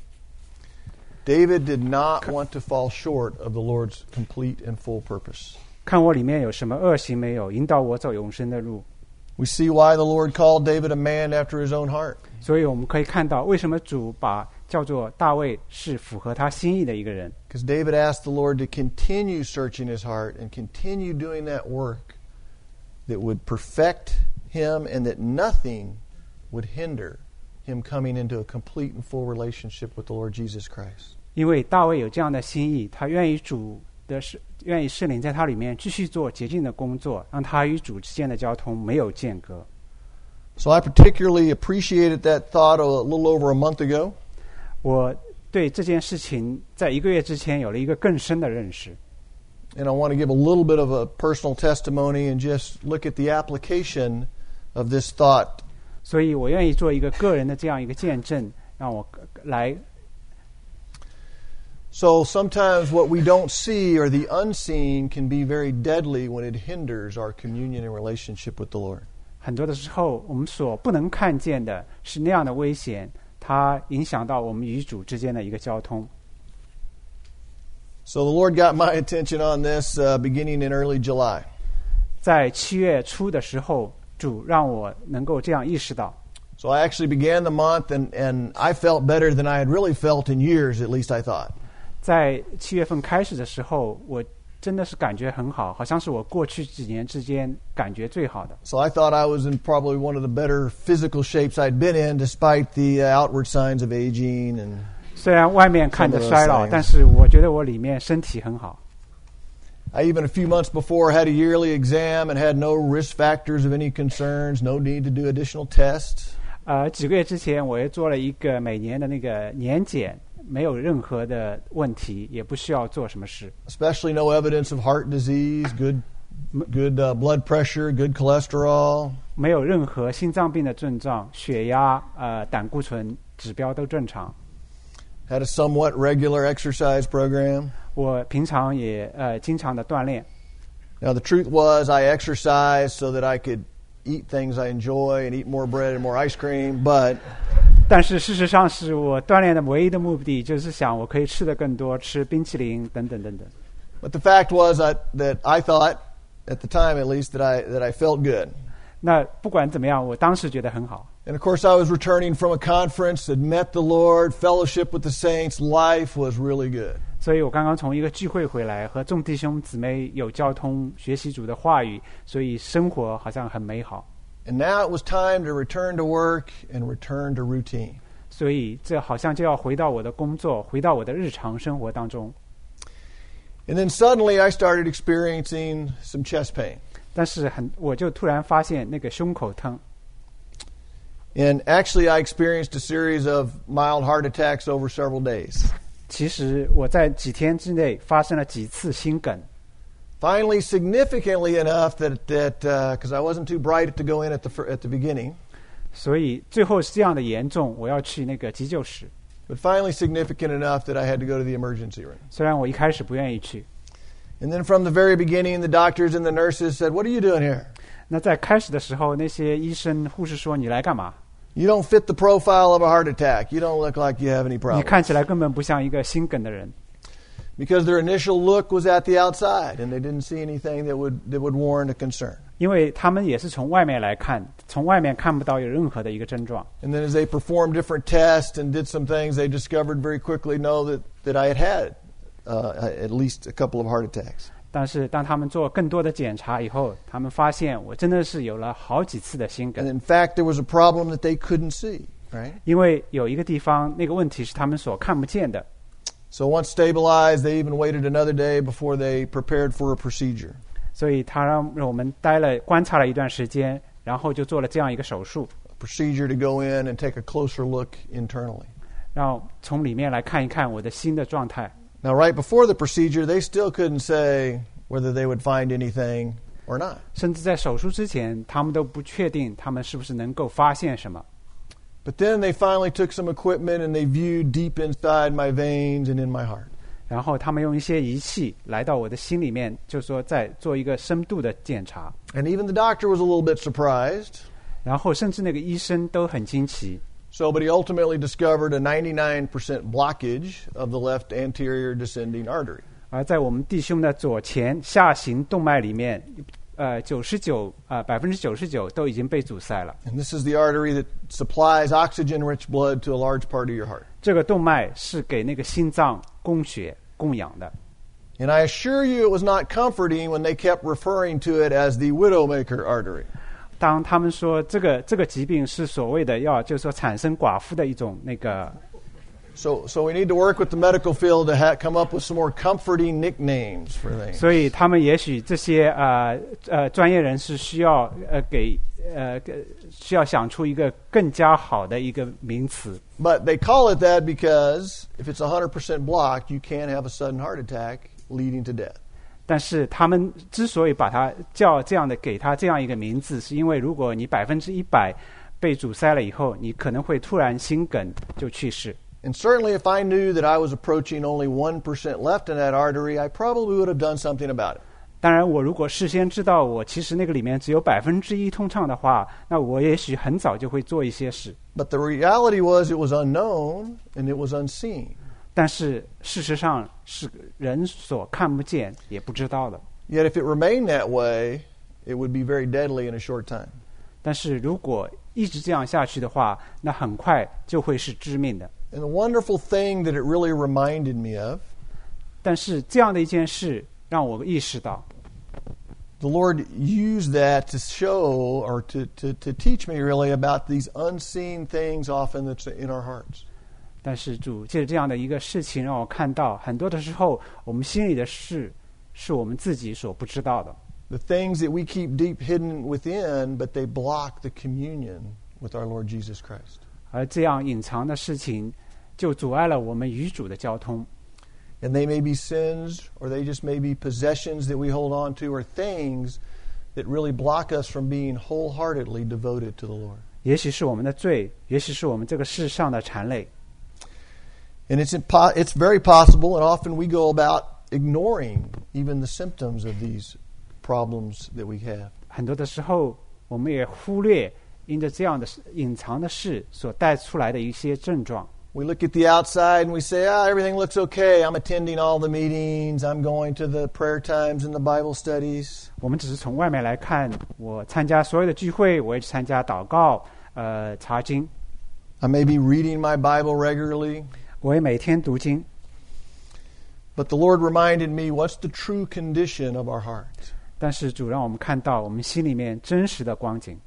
Speaker 1: David did not want to fall short of the Lord's complete and full purpose.
Speaker 2: 看我里面有什么恶行没有，引导我走永生的路。
Speaker 1: We see why the Lord called David a man after his own heart.
Speaker 2: 所以我们可以看到为什么主把叫做大卫是符合他心意的一个人。
Speaker 1: Because David asked the Lord to continue searching his heart and continue doing that work that would perfect him and that nothing would hinder him coming into a complete and full relationship with the Lord Jesus Christ.
Speaker 2: 因为大卫有这样的心意，他愿意愿意圣灵在他里面继续做洁净的工作，让他与主之间的交通没有间隔。
Speaker 1: So I particularly appreciated that thought a little over a month ago.
Speaker 2: 我对这件事情在1个月之前有了一个更深的认识。
Speaker 1: And I want to give a little bit of a personal testimony and just look at the application of this thought.
Speaker 2: 所以我愿意做一个个人的这样一个见证，让我来。
Speaker 1: So sometimes what we don't see or the unseen can be very deadly when it hinders our communion and relationship with the Lord.
Speaker 2: 很多的时候，我们所不能看见的是那样的危险，它影响到我们与主之间的一个交通。
Speaker 1: So the Lord got my attention on this beginning in early July.
Speaker 2: 在7月初的时候，主让我能够这样意识到。
Speaker 1: So I actually began the month and I felt better than I had really felt in years, at least I thought.
Speaker 2: 在7月份开始的时候，我真的是感觉很好，好像是我过去几年之间感觉最好的。
Speaker 1: So I thought I was in probably one of the better physical shapes I'd been in, despite the outward signs of aging and.
Speaker 2: 虽然外面看着衰老，但是我觉得我里面身体很好。
Speaker 1: I even a few months before had a yearly exam and had no risk factors of any concerns, no need to do additional tests.
Speaker 2: 几个月之前，我也做了一个每年的那个年检，没有任何的问题，也不需要做什么事。
Speaker 1: Especially no evidence of heart disease, good blood pressure, good cholesterol.
Speaker 2: 没有任何心脏病的症状，血压、胆固醇指标都正常。
Speaker 1: Had a somewhat regular exercise program.
Speaker 2: 我平常也经常的锻炼。
Speaker 1: Now the truth was I exercised so that I could eat things I enjoy and eat more bread and more ice cream, but
Speaker 2: 但是事实上是我锻炼的唯一的目的，就是想我可以吃得更多，吃冰淇淋等等等等。
Speaker 1: But the fact was that I thought, at the time at least, that I felt good.
Speaker 2: 那不管怎么样，我当时觉得很好。
Speaker 1: And of course I was returning from a conference, had met the Lord, fellowship with the saints, life was really good.
Speaker 2: 所以我刚刚从一个聚会回来，和众弟兄姊妹有交通，学习主的话语，所以生活好像很美好。
Speaker 1: And now it was time to return to work and return to routine.
Speaker 2: 所以这好像就要回到我的工作，回到我的日常生活当中。
Speaker 1: And then suddenly I started experiencing some chest pain.
Speaker 2: 但是我就突然发现那个胸口疼。
Speaker 1: And actually I experienced a series of mild heart attacks over several days.
Speaker 2: 其实我在几天之内发生了几次心梗。
Speaker 1: Finally, significantly enough that because I wasn't too bright to go in at the beginning,
Speaker 2: 所以最后是这样的严重，我要去那个急救室。
Speaker 1: but finally significant enough that I had to go to the emergency room.
Speaker 2: 虽然我一开始不愿意去，
Speaker 1: And then from the very beginning, the doctors and the nurses said, "What are you doing here?
Speaker 2: 那在开始的时候，那些医生、护士说：“你来干嘛？
Speaker 1: You don't fit the profile of a heart attack. You don't look like you have any
Speaker 2: 你
Speaker 1: problems."
Speaker 2: 看起来根本不像一个心梗的人。”
Speaker 1: Because their initial look was at the outside, and they didn't see anything that would warrant a concern.
Speaker 2: 因为他们也是从外面来看，从外面看不到有任何的一个症状。
Speaker 1: And then as they performed different tests and did some things, they discovered very quickly, that I had at least a couple of heart attacks.
Speaker 2: 但是当他们做更多的检查以后，他们发现我真的是有了好几次的心
Speaker 1: And
Speaker 2: 梗。
Speaker 1: in fact, there was a problem that they couldn't see, right?
Speaker 2: 因为有一个地方那个问题是他们所看不见的，
Speaker 1: So once stabilized, they even waited another day before they prepared for a procedure.
Speaker 2: 所以他让我们观察了一段时间，然后就做了这样一个手术，
Speaker 1: A procedure to go in and take a closer look internally.
Speaker 2: 让从里面来看一看我的心的状态。
Speaker 1: Now, right before the procedure, they still couldn't say whether they would find anything or not.
Speaker 2: 甚至在手术之前，他们都不确定他们是不是能够发现什么。
Speaker 1: But then they finally took some equipment and they viewed deep inside my veins and in my heart.
Speaker 2: 然后他们用一些仪器来到我的心里面，就说在做一个深度的检查。
Speaker 1: And even the doctor was a little bit surprised.
Speaker 2: 然后甚至那个医生都很惊奇。
Speaker 1: So, but he ultimately discovered a 99% blockage of the left anterior descending artery.
Speaker 2: 而在我们弟兄的左前下行动脉里面，99%都已经被阻塞了。
Speaker 1: And this is the artery that supplies oxygen-rich blood to a large part of your heart.
Speaker 2: 这个动脉是给那个心脏供血供氧的。
Speaker 1: And I assure you it was not comforting when they kept referring to it as the widowmaker artery.
Speaker 2: 当他们说这个疾病是所谓的就是说产生寡妇的一种那个，
Speaker 1: So we need to work with the medical field to come up with some more comforting nicknames for things.
Speaker 2: 所以他们也许这些专业人士需要需要想出一个更加好的一个名词。
Speaker 1: But they call it that because if it's 100% blocked, you can't have a sudden heart attack leading to death.
Speaker 2: 但是他们之所以把它叫这样的，给它这样一个名字，是因为如果你100%被阻塞了以后，你可能会突然心梗就去世。
Speaker 1: And certainly if I knew that I was approaching only 1% left in that artery, I probably would have done something about it.
Speaker 2: 当然，我如果事先知道我其实那个里面只有1%通畅的话，那我也许很早就会做一些事。
Speaker 1: But the reality was it was unknown and it was unseen.
Speaker 2: 但是事实上是人所看不见也不知道的。
Speaker 1: Yet if it remained that way, it would be very deadly in a short time.
Speaker 2: 但是如果一直这样下去的话，那很快就会是致命的。
Speaker 1: And the wonderful thing that it really reminded me of,
Speaker 2: 但是这样的一件事让我意识到，
Speaker 1: the Lord used that to show or to teach me really about these unseen things often that's in our hearts.
Speaker 2: 但是主借着这样的一个事情让我看到，很多的时候我们心里的事是我们自己所不知道的。
Speaker 1: The things that we keep deep hidden within, but they block the communion with our Lord Jesus Christ.
Speaker 2: 而这样隐藏的事情就阻碍了我们与主的交通。
Speaker 1: And they may be sins, or they just may be possessions that we hold on to, or things that really block us from being wholeheartedly devoted to the Lord.
Speaker 2: 也许是我们的罪，也许是我们这个世上的缠累。
Speaker 1: And it's very possible, and often we go about ignoring even the symptoms of these problems that we have.
Speaker 2: 很多的时候，我们也忽略因着这样的隐藏的事所带出来的一些症状。
Speaker 1: We look at the outside and we say, everything looks okay. I'm attending all the meetings. I'm going to the prayer times and the Bible studies.
Speaker 2: 我们只是从外面来看，我参加所有的聚会，我也参加祷告、查经，
Speaker 1: I may be reading my Bible regularly.
Speaker 2: 我也每天读经。
Speaker 1: But the Lord reminded me, what's the true condition of our heart?
Speaker 2: 但是主让我们看到我们心里面真实的光景。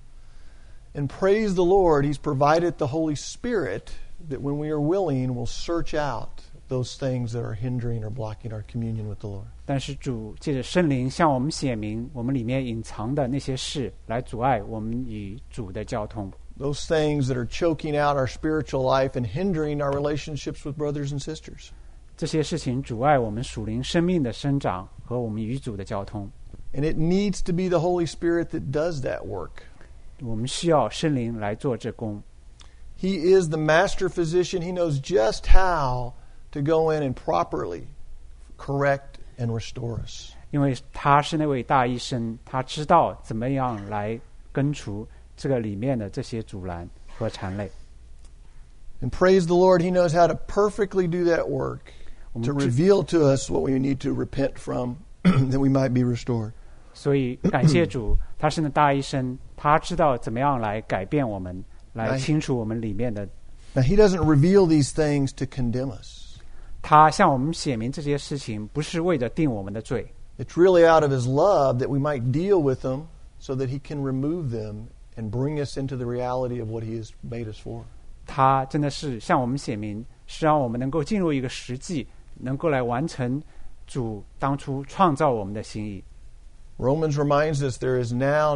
Speaker 1: And praise the Lord, He's provided the Holy Spirit that when we are willing, will search out those things that are hindering or blocking our communion with the Lord.
Speaker 2: 但是主借着圣灵向我们显明我们里面隐藏的那些事，来阻碍我们与主的交通。
Speaker 1: Those things that are choking out our spiritual life and hindering our relationships with brothers and sisters.
Speaker 2: 这些事情阻碍我们属灵生命的生长和我们与主的交通。
Speaker 1: And it needs to be the Holy Spirit that does that work.
Speaker 2: 我们需要圣灵来做这工。
Speaker 1: He is the master physician. He knows just how to go in and properly correct and restore us.
Speaker 2: 因为他是那位大医生，他知道怎么样来根除这个里面的这些阻拦和缠累。
Speaker 1: And praise the Lord, He knows how to perfectly do that work, to reveal to us what we need to repent from, that we might be restored.
Speaker 2: 所以感谢主，他是那大医生，他知道怎么样来改变我们，来清除我们里面的。
Speaker 1: Now, He doesn't reveal these things to condemn us.
Speaker 2: 他向我们写明这些事情，不是为着定我们的罪。
Speaker 1: It's really out of His love that we might deal with them so that He can remove them and bring us into the reality of what He has made us for.
Speaker 2: 他真的是向我们写明，是让我们能够进入一个实际，能够来完成主当初创造我们的心意。
Speaker 1: Romans reminds us there is now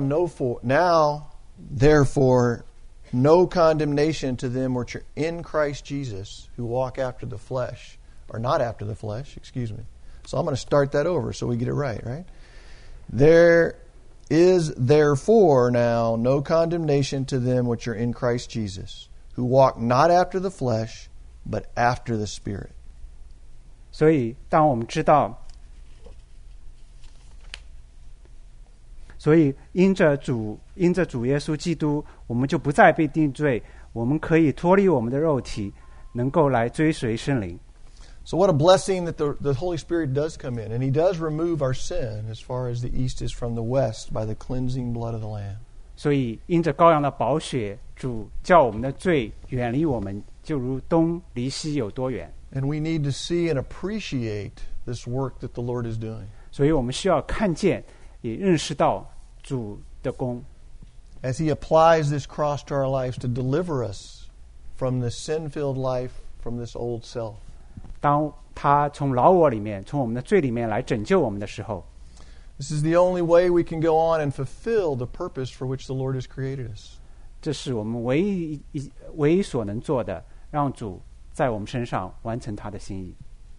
Speaker 1: therefore no condemnation to them which are in Christ Jesus, who walk after the flesh, or not after the flesh, excuse me. So I'm going to start that over so we get it right? There is therefore now no condemnation to them which are in Christ Jesus, who walk not after the flesh, but after the Spirit.
Speaker 2: 所以当我们知道，所以因着主耶稣基督，我们就不再被定罪，我们可以脱离我们的肉体，能够来追随圣灵。
Speaker 1: So what a blessing that the Holy Spirit does come in, and He does remove our sin as far as the east is from the west by the cleansing blood of the Lamb.
Speaker 2: 所以因着羔羊的宝血，主叫我们的罪远离我们，就如东离西有多远。
Speaker 1: And we need to see and appreciate this work that the Lord is doing.
Speaker 2: 所以我们需要看见，也认识到主的功。
Speaker 1: As He applies this cross to our lives to deliver us from this sin-filled life, from this old self.
Speaker 2: 当他从老我里面，从我们的罪里面来拯救我们的时候，
Speaker 1: This is the only way we can go on and fulfill the purpose for which the Lord has created us.
Speaker 2: 这是我们唯一所能做的，让主在我们身上完成他的心意。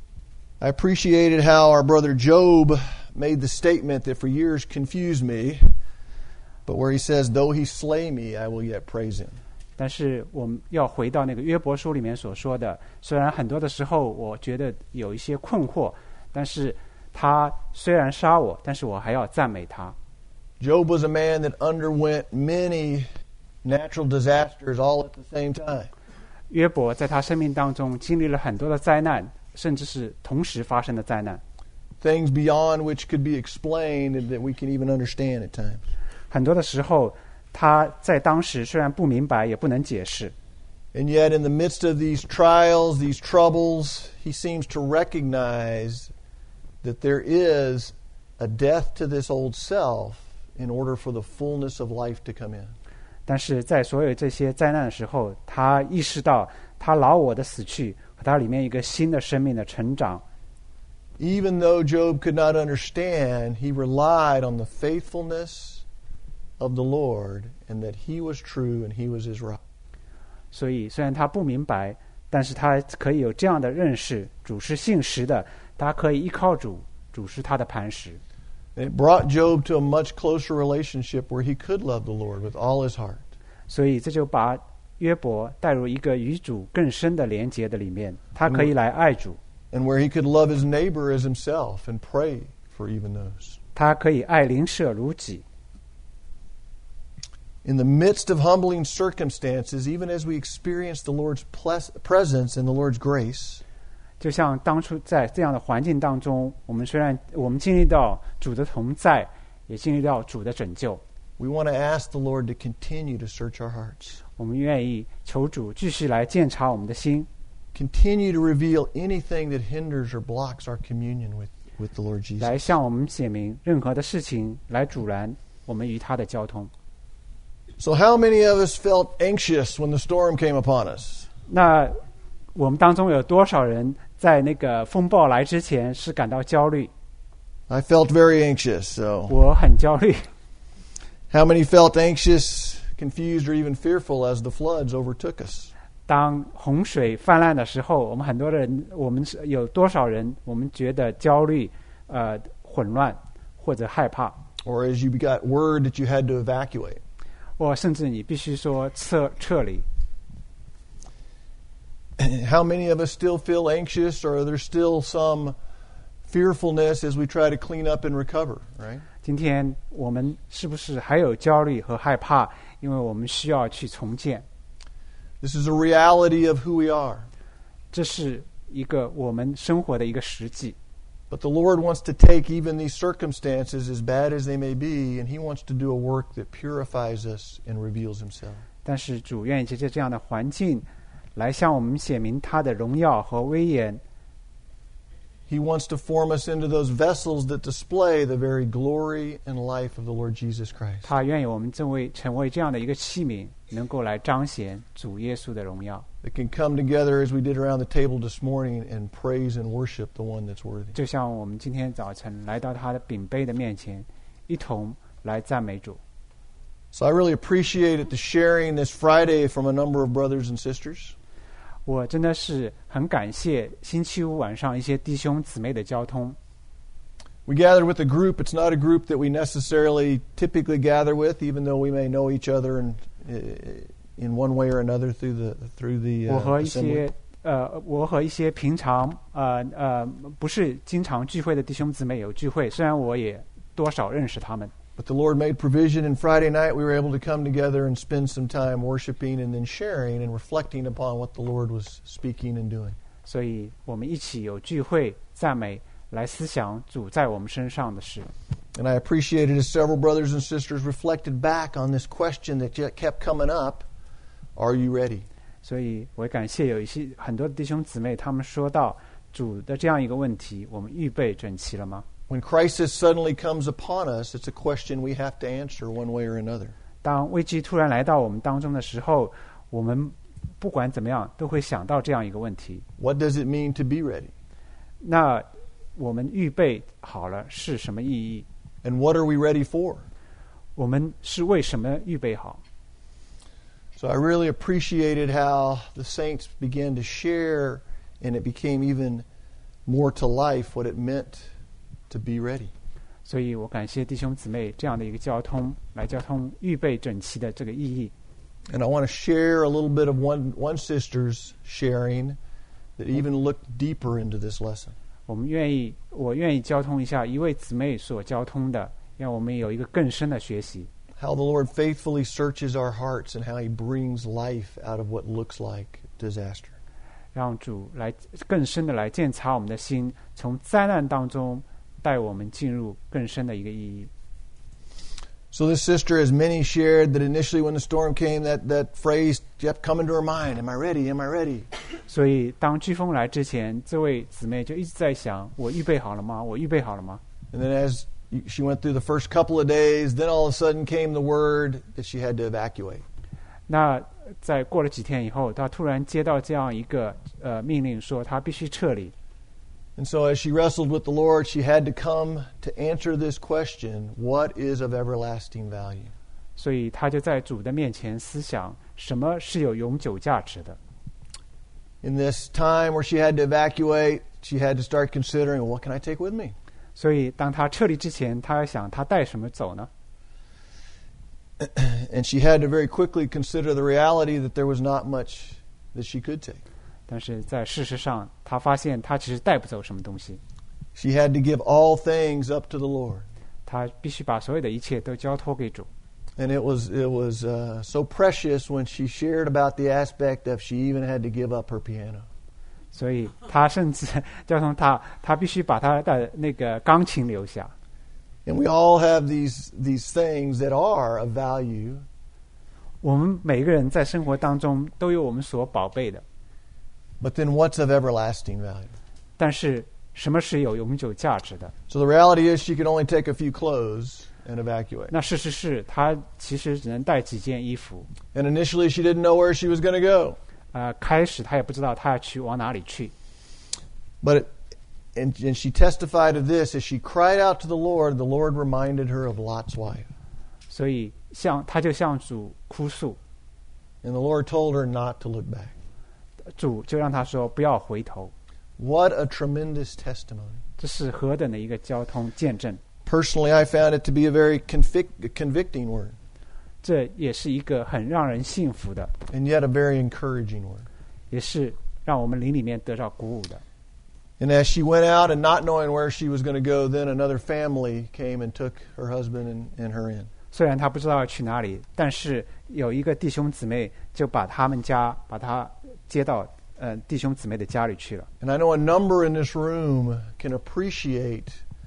Speaker 1: I appreciated how our brother Job made the statement that for years confused me, but where he says, "Though he slay me, I will yet praise him."
Speaker 2: 但是我们要回到那个约伯书里面所说的，虽然很多的时候我觉得有一些困惑，但是他虽然杀我，但是我还要赞美他。
Speaker 1: Job was a man that underwent many natural disasters all at the same time.
Speaker 2: 约伯在他生命当中经历了很多的灾难，甚至是同时发生的灾难。
Speaker 1: Things beyond which could be explained and that we can even understand at times.
Speaker 2: 很多的时候，他在当时虽然不明白，也不能解释。
Speaker 1: And yet in the midst of these trials, these troubles, he seems to recognize that there is a death to this old self in order for the fullness of life to come in.
Speaker 2: 但是在所有这些灾难的时候，他意识到他老我的死去和他里面一个新的生命的成长。
Speaker 1: Even though Job could not understand, he relied on the faithfulness of the Lord and that He was true and He was His rock.
Speaker 2: 所以虽然他不明白，但是他可以有这样的认识：主是信实的，他可以依靠主，主是他的磐石。
Speaker 1: And it brought Job to a much closer relationship where he could love the Lord with all his heart.
Speaker 2: 所以这就把约伯带入一个与主更深的连结的里面，他可以来爱主。
Speaker 1: And where he could love his neighbor as himself and pray for even those.
Speaker 2: 他可以爱邻舍如己。
Speaker 1: In the midst of humbling circumstances, even as we experience the Lord's presence and the Lord's grace,
Speaker 2: 就像当初在这样的环境当中，我们经历到主的同在，也经历到主的拯救。
Speaker 1: we want to ask the Lord to continue to search our hearts.
Speaker 2: 我们愿意求主继续来鉴察我们的心。
Speaker 1: Continue to reveal anything that hinders or blocks our communion with the Lord Jesus.
Speaker 2: 来向我们写明任何的事情来阻拦我们与他的交通。
Speaker 1: So how many of us felt anxious when the storm came upon us?
Speaker 2: 那我们当中有多少人在那个风暴来之前是感到焦虑？
Speaker 1: I felt very anxious. So
Speaker 2: 我很焦虑。
Speaker 1: how many felt anxious, confused, or even fearful as the floods overtook us?
Speaker 2: 当洪水泛滥的时候，我们很多人，我们是有多少人，我们觉得焦虑、混乱或者害怕，
Speaker 1: or as you got word that you had to evacuate.
Speaker 2: 或甚至你必须说撤离。
Speaker 1: How many of us still feel anxious, or there's still some fearfulness as we try to clean up and recover, right?
Speaker 2: 今天我们是不是还有焦虑和害怕？因为我们需要去重建。
Speaker 1: This is a reality of who we are.
Speaker 2: 这是一个我们生活的一个实际。
Speaker 1: But the Lord wants to take even these circumstances, as bad as they may be, and He wants to do a work that purifies us and reveals Himself.
Speaker 2: 但是主愿意借着这样的环境，来向我们显明他的荣耀和威严。
Speaker 1: He wants to form us into those vessels that display the very glory and life of the Lord Jesus Christ.
Speaker 2: 他愿意我们成为这样的一个器皿，能够来彰显主耶稣的荣耀。
Speaker 1: That can come together as we did around the table this morning and praise and worship the one that's worthy.
Speaker 2: 就像我们今天早晨来到他的饼杯的面前，一同来赞美主。
Speaker 1: So I really appreciated the sharing this Friday from a number of brothers and sisters.
Speaker 2: 我真的是很感谢星期五晚上一些弟兄姊妹的交通。
Speaker 1: We gathered with a group. It's not a group that we necessarily typically gather with, even though we may know each other in one way or another through the
Speaker 2: 我和一
Speaker 1: assembly.
Speaker 2: 些平常不是经常聚会的弟兄姊妹有聚会，虽然我也多少认识他们。
Speaker 1: But the Lord made provision, and Friday night we were able to come together and spend some time worshiping and then sharing and reflecting upon what the Lord was speaking and doing.
Speaker 2: 所以我们一起有聚会赞美，来思想主在我们身上的事。
Speaker 1: And I appreciated as several brothers and sisters reflected back on this question that kept coming up, are you ready?
Speaker 2: 所以我感谢有很多弟兄姊妹，他们说到主的这样一个问题：我们预备整齐了吗？
Speaker 1: When crisis suddenly comes upon us, it's a question we have to answer one way or another.
Speaker 2: 当危机突然来到我们当中的时候，我们不管怎么样都会想到这样一个问题：
Speaker 1: What does it mean to be ready?
Speaker 2: 那我们预备好了是什么意义？
Speaker 1: And what are we ready for?
Speaker 2: 我们是为什么预备好？
Speaker 1: So I really appreciated how the saints began to share, and it became even more to life what it meant to be ready.
Speaker 2: 所以我感谢弟兄姊妹这样的一个交通预备整齐的这个意义。
Speaker 1: And I want to share a little bit of one sister's sharing that even looked deeper into this lesson.
Speaker 2: 我愿意交通一下一位姊妹所交通的，让我们有一个更深的学习。
Speaker 1: How the Lord faithfully searches our hearts and how He brings life out of what looks like disaster.
Speaker 2: 让主来更深的来鉴察我们的心，从灾难当中带我们进入更深的一个意义。
Speaker 1: So this sister, as many shared, that initially when the storm came, that phrase kept coming to her mind, am I ready? Am I ready?
Speaker 2: 所以当飓风来之前，这位姊妹就一直在想：我预备好了吗？我预备好了吗？
Speaker 1: And then as she went through the first couple of days, then all of a sudden came the word that she had to evacuate.
Speaker 2: 那在过了几天以后，她突然接到这样一个命令，说她必须撤离。
Speaker 1: And so as she wrestled with the Lord, she had to come to answer this question, what is of everlasting value?
Speaker 2: 所以她就在主的面前思想，什么是有永久价值的。
Speaker 1: In this time where she had to evacuate, she had to start considering, well, what can I take with me?
Speaker 2: 所以当她撤离之前，她要想她带什么走呢？
Speaker 1: And she had to very quickly consider the reality that there was not much that she could take.
Speaker 2: 但是在事实上，她发现她其实带不走什么东西，
Speaker 1: She had to give all things up to the Lord.
Speaker 2: 她必须把所有的一切都交托给主。
Speaker 1: And it was so precious when she shared about the aspect of she even had to give up her piano.
Speaker 2: 所以她甚至交通她必须把她的那个钢琴留下。
Speaker 1: And we all have these things that are of value.
Speaker 2: 我们每个人在生活当中都有我们所宝贝的，
Speaker 1: But then what's of everlasting value?
Speaker 2: 但是什么是有永久价值的？
Speaker 1: So the reality is she could only take a few clothes and evacuate.
Speaker 2: 那事实是，她其实只能带几件衣服。
Speaker 1: And initially she didn't know where she was going to go.
Speaker 2: 开始她也不知道她要往哪里去。
Speaker 1: But and she testified of this as she cried out to the Lord reminded her of Lot's wife.
Speaker 2: 所以她就向主哭诉，
Speaker 1: And the Lord told her not to look back.
Speaker 2: 主就让他说不要回头。
Speaker 1: What a tremendous testimony.
Speaker 2: 这是何等的一个交通见证。
Speaker 1: Personally, I found it to be a very convicting word,
Speaker 2: 这也是一个很让人信服的，
Speaker 1: and yet a very encouraging word.
Speaker 2: 也是让我们灵里面得到鼓舞的。
Speaker 1: And as she went out and not knowing where she was going to go, then another family came and took her husband and her in.
Speaker 2: 虽然他不知道要去哪里，但是有一个弟兄姊妹就把他接到弟兄姊妹的家里去了。
Speaker 1: And I know a number in this room can appreciate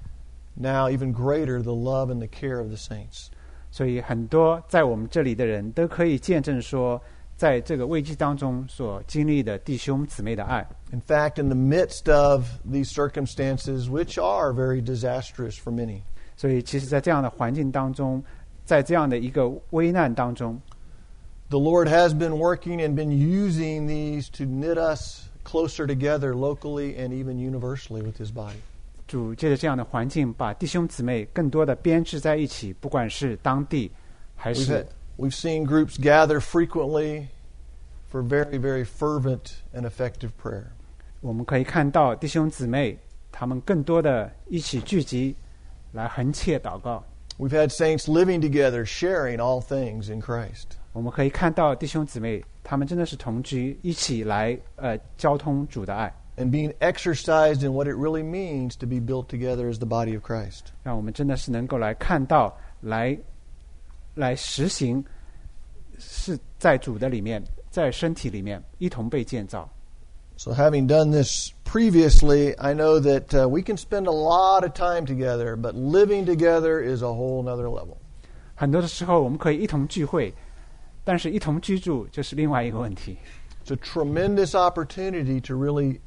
Speaker 1: now even greater the love and the care of the saints.
Speaker 2: 所以很多在我们这里的人都可以见证说，在这个危机当中所经历的弟兄姊妹的爱。
Speaker 1: In fact, in the midst of these circumstances, which are very disastrous for many,
Speaker 2: 所以其实在这样的环境当中，在这样的一个危难当中，
Speaker 1: the Lord has been working and been using these to knit us closer together locally and even universally with His body.
Speaker 2: 主借着这样的环境，把弟兄姊妹更多的编制在一起，不管是当地还是
Speaker 1: We've seen groups gather frequently for very, very fervent and effective prayer.
Speaker 2: 我们可以看到弟兄姊妹他们更多的一起聚集来恒切祷告。
Speaker 1: We've had saints living together, sharing all things in Christ.
Speaker 2: 我们可以看到弟兄姊妹他们真的是同居，一起来交通主的爱，
Speaker 1: And being exercised in what it really means to be built together as the body of Christ.
Speaker 2: 让我们真的是能够来看到，来实行，是在主的里面，在身体里面一同被建造。
Speaker 1: So having done this previously, I know that we can spend a lot of time together, but living together is a whole nother level.
Speaker 2: 很多的时候我们可以一同聚会，但是一同居住就是另外一个问题。
Speaker 1: It's a tremendous opportunity to really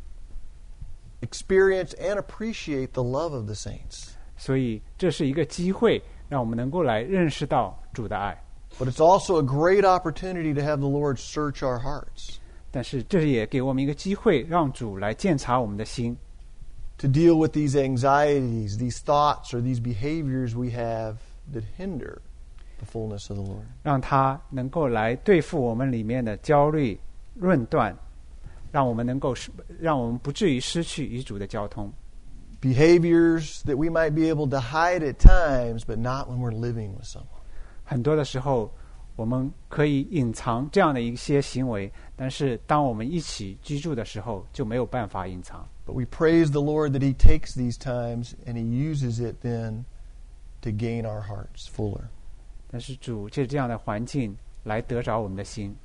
Speaker 1: experience and appreciate the love of the saints.
Speaker 2: 所以这是一个机会，让我们能够来认识到主的爱。
Speaker 1: But it's also a great opportunity to have the Lord search our hearts,
Speaker 2: 但是这也给我们一个机会，让主来鉴察我们的心，
Speaker 1: to deal with these anxieties, these thoughts, or these behaviors we have that hinder the fullness of the Lord.
Speaker 2: 让他能够来对付我们里面的焦虑、论断，让我们不至于失去与主的交通。
Speaker 1: Behaviors that we might be able to hide at times, but not when we're living with someone.
Speaker 2: 很多的时候，我们可以隐藏这样的一些行为，但是当我们一起居住的时候，就没有办法隐藏。
Speaker 1: But we praise the Lord that He takes these times and He uses it then to gain our hearts fuller.
Speaker 2: 但是主借这样的环境来得着我们的心。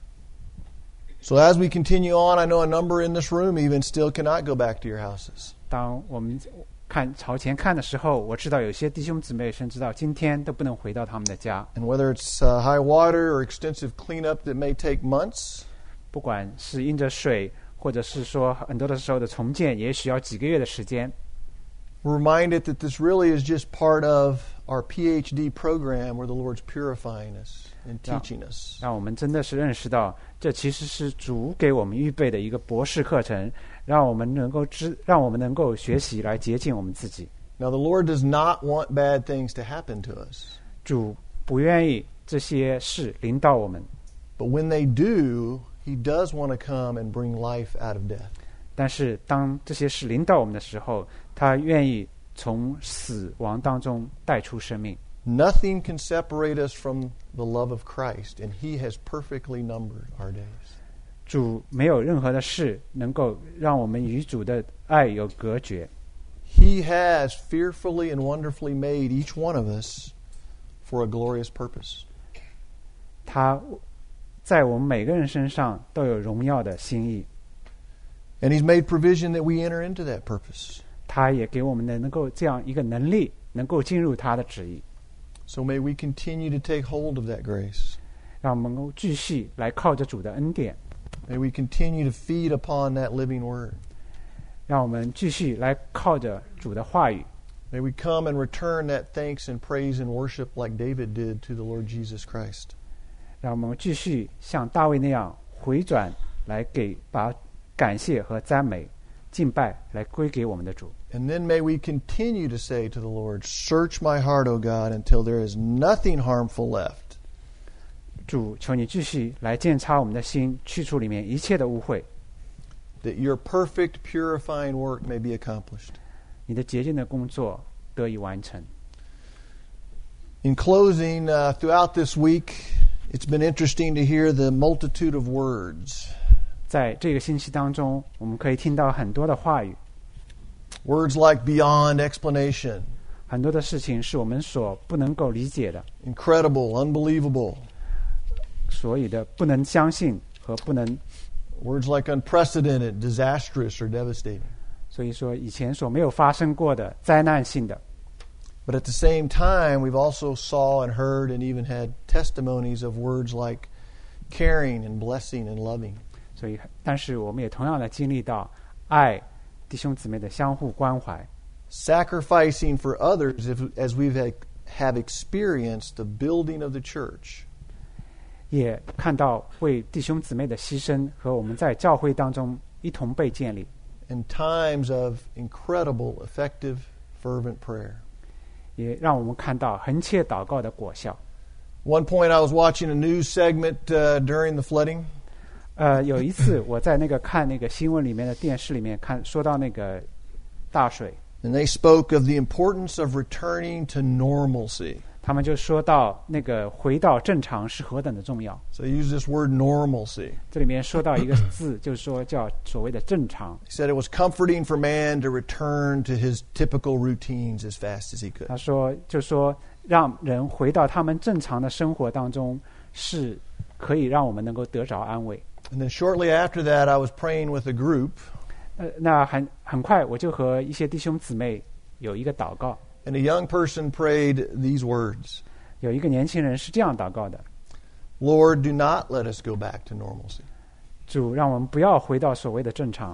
Speaker 1: So as we continue on, I know a number in this room even still cannot go back to your houses.
Speaker 2: 当我们朝前看的时候，我知道有些弟兄姊妹甚至到今天都不能回到他们的家。
Speaker 1: And whether it's high water or extensive cleanup that may take months,
Speaker 2: 不管是因着水，或者是说很多的时候的重建，也需要几个月的时间。
Speaker 1: we're reminded that this really is just part of our PhD program where the Lord's purifying us and teaching us.
Speaker 2: 让我们真的是认识到，这其实是主给我们预备的一个博士课程，让我们能够学习来洁净我们自己。
Speaker 1: Now, the Lord does not want bad things to happen to us.
Speaker 2: 主不愿意这些事临到我们，
Speaker 1: But when they do, He does want to come and bring life out of death.
Speaker 2: 但是当这些事临到我们的时候，他愿意从死亡当中带出生命。
Speaker 1: Nothing can separate us from the love of Christ, and He has perfectly numbered our days.
Speaker 2: 主没有任何的事能够让我们与主的爱有隔绝。
Speaker 1: He has fearfully and wonderfully made each one of us for a glorious purpose.
Speaker 2: 他在我们每个人身上都有荣耀的心意，
Speaker 1: And He's made provision that we enter into that purpose.
Speaker 2: 他也给我们的能够这样一个能力，能够进入他的旨意。
Speaker 1: So may we continue to take hold of that grace.
Speaker 2: 让我们能够继续来靠着主的恩典，
Speaker 1: May we continue to feed upon that living word.
Speaker 2: 让我们继续来靠着主的话语，
Speaker 1: May we come and return that thanks and praise and worship like David did to the Lord Jesus Christ.
Speaker 2: 让我们继续像大卫那样回转来把感谢和赞美、敬拜来归给我们的主。
Speaker 1: And then may we continue to say to the Lord, Search my heart, O God, until there is nothing harmful left.
Speaker 2: 主，求你继续来鉴察我们的心，去除里面一切的污秽，
Speaker 1: that your perfect purifying work may be accomplished.
Speaker 2: 你的洁净的工作得以完成。
Speaker 1: In closing, throughout this week, it's been interesting to hear the multitude of words.
Speaker 2: 在这个星期当中，我们可以听到很多的话语，
Speaker 1: Words like beyond explanation,
Speaker 2: 很多的事情是我们所不能够理解的，
Speaker 1: incredible, unbelievable.
Speaker 2: 所以的不能相信和不能，
Speaker 1: Words like unprecedented, disastrous, or devastating.
Speaker 2: 所以说以前所没有发生过的灾难性的。
Speaker 1: But at the same time, we've also saw and heard and even had testimonies of words like caring and blessing and loving.
Speaker 2: 所以，但是我们也同样的经历到爱弟兄姊妹的相互关怀，
Speaker 1: Sacrificing for others as we've have experienced the building of the church.
Speaker 2: 也看到为弟兄姊妹的牺牲和我们在教会当中一同被建立，
Speaker 1: And times of incredible, effective, fervent prayer.
Speaker 2: 也让我们看到恒切祷告的果效。
Speaker 1: One point, I was watching a news segment during the flooding.
Speaker 2: 有一次我在看那个新闻里面的电视里面说到那个大水，
Speaker 1: And they spoke of the importance of returning to normalcy.
Speaker 2: 他们就说到那个回到正常是何等的重要。
Speaker 1: So they use this word normalcy.
Speaker 2: 这里面说到一个字，就是说叫所谓的正常。
Speaker 1: He said it was comforting for man to return to his typical routines as fast as he could.
Speaker 2: 他说，就说让人回到他们正常的生活当中，是可以让我们能够得着安慰。
Speaker 1: And then shortly after that, I was praying with a group.
Speaker 2: 那很快我就和一些弟兄姊妹有一个祷告，
Speaker 1: And a young person prayed these words.
Speaker 2: 有一个年轻人是这样祷告的：
Speaker 1: Lord, do not let us go back to normalcy.
Speaker 2: 主，让我们不要回到所谓的正常，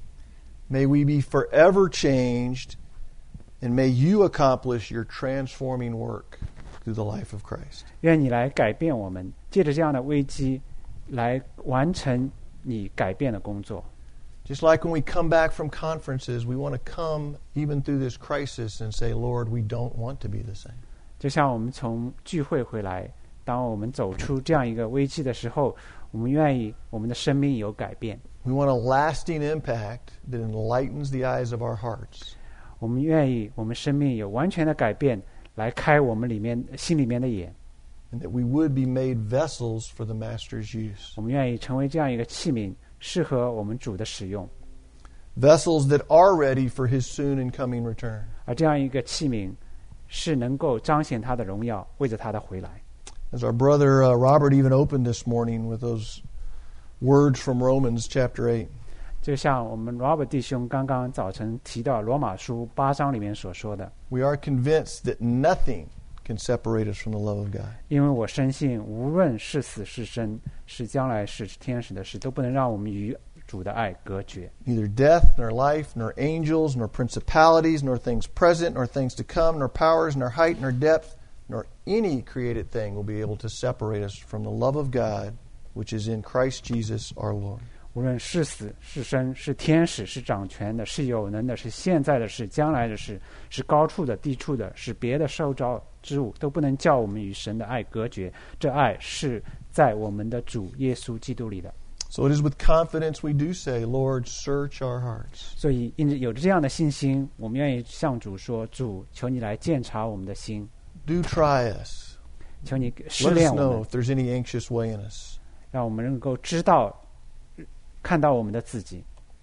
Speaker 1: May we be forever changed, and may you accomplish your transforming work through the life of Christ.
Speaker 2: 愿你来改变我们，借着这样的危机来完成你改变的工作。
Speaker 1: Just like when we come back from conferences, we want to come even through this crisis and say, Lord, we don't want to be the same.
Speaker 2: 就像我们从聚会回来，当我们走出这样一个危机的时候，我们愿意我们的生命有改变，
Speaker 1: We want a lasting impact that enlightens the eyes of our hearts.
Speaker 2: 我们愿意我们生命有完全的改变，来开我们心里面的眼，
Speaker 1: And that we would be made vessels for the Master's use.
Speaker 2: 我们愿意成为这样一个器皿，适合我们主的使用，
Speaker 1: Vessels that are ready for His soon and coming return.
Speaker 2: 而这样一个器皿是能够彰显他的荣耀，为着他的回来。
Speaker 1: As our brother Robert even opened this morning with those words from Romans chapter 8.
Speaker 2: 就像我们 Robert 弟兄刚刚早晨提到罗马书8章里面所说的，
Speaker 1: We are convinced that nothing can separate us from the love of God.
Speaker 2: 因为我深信无论是死是生，是将来是天使的事，都不能让我们与主的爱隔绝。
Speaker 1: Neither death, nor life, nor angels, nor principalities, nor things present, nor things to come, nor powers, nor height, nor depth, nor any created thing will be able to separate us from the love of God, which is in Christ Jesus our Lord.
Speaker 2: 无论是死是生，是天使，是掌权的，是有能的，是现在的事，将来的事，是高处的，低处的，是别的受造之物，都不能叫我们与神的爱隔绝。这爱是在我们的主耶稣基督里的。
Speaker 1: So it is with confidence we do say, Lord, search our hearts.
Speaker 2: 所以因着有着这样的信心，我们愿意向主说：主，求你来鉴察我们的心，
Speaker 1: Do try us.
Speaker 2: 求你试
Speaker 1: Let
Speaker 2: 炼
Speaker 1: us
Speaker 2: 我
Speaker 1: know
Speaker 2: 们，
Speaker 1: if there's any anxious way in us.
Speaker 2: 让我们能够知道、看到我们的自己，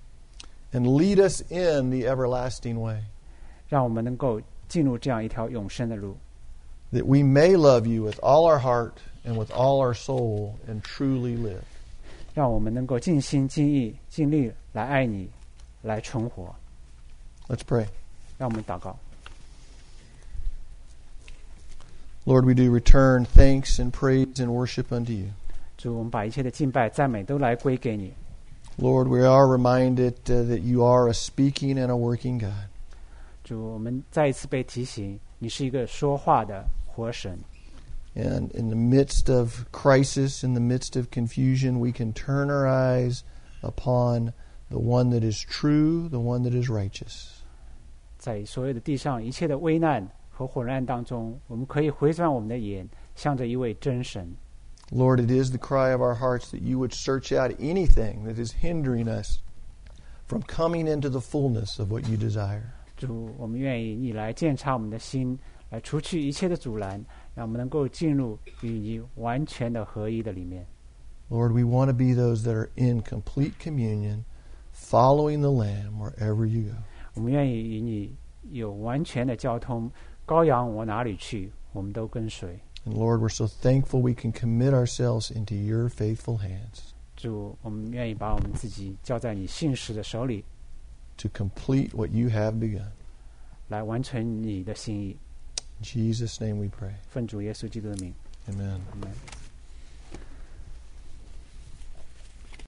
Speaker 1: And lead us in the everlasting way,
Speaker 2: 让我们能够进入这样一条永生的路，
Speaker 1: that we may love you with all our heart and with all our soul and truly live.
Speaker 2: 让我们能够尽心尽意尽力来爱你，来存活。
Speaker 1: Let's pray.
Speaker 2: 让我们祷告。
Speaker 1: Lord, we do return thanks and praise and worship unto you.
Speaker 2: 主，我们把一切的敬拜赞美都来归给你。
Speaker 1: Lord, we are reminded that you are a speaking and a working God.
Speaker 2: 主，我们再一次被提醒，你是一个说话的活神。
Speaker 1: And in the midst of crisis, in the midst of confusion, we can turn our eyes upon the one that is true, the one that is righteous.
Speaker 2: 在所有的地上一切的危难和混乱当中，我们可以回转我们的眼，向着一位真神。
Speaker 1: Lord, it is the cry of our hearts that you would search out anything that is hindering us from coming into the fullness of what you desire.
Speaker 2: 主，我们愿意你来鉴察我们的心，来除去一切的阻拦，让我们能够进入与你完全的合一的里面。
Speaker 1: Lord, we want to be those that are in complete communion, following the Lamb wherever you go.
Speaker 2: 我们愿意与你有完全的交通，羔羊往哪里去，我们都跟随。
Speaker 1: And Lord, we're so thankful we can commit ourselves into your faithful hands
Speaker 2: 主，我们愿意把我们自己交在你信实的手里，
Speaker 1: to complete what you have begun.
Speaker 2: 来完成你的心意。
Speaker 1: In Jesus' name we pray.
Speaker 2: 奉主耶稣基督的名，
Speaker 1: Amen.
Speaker 2: 阿们。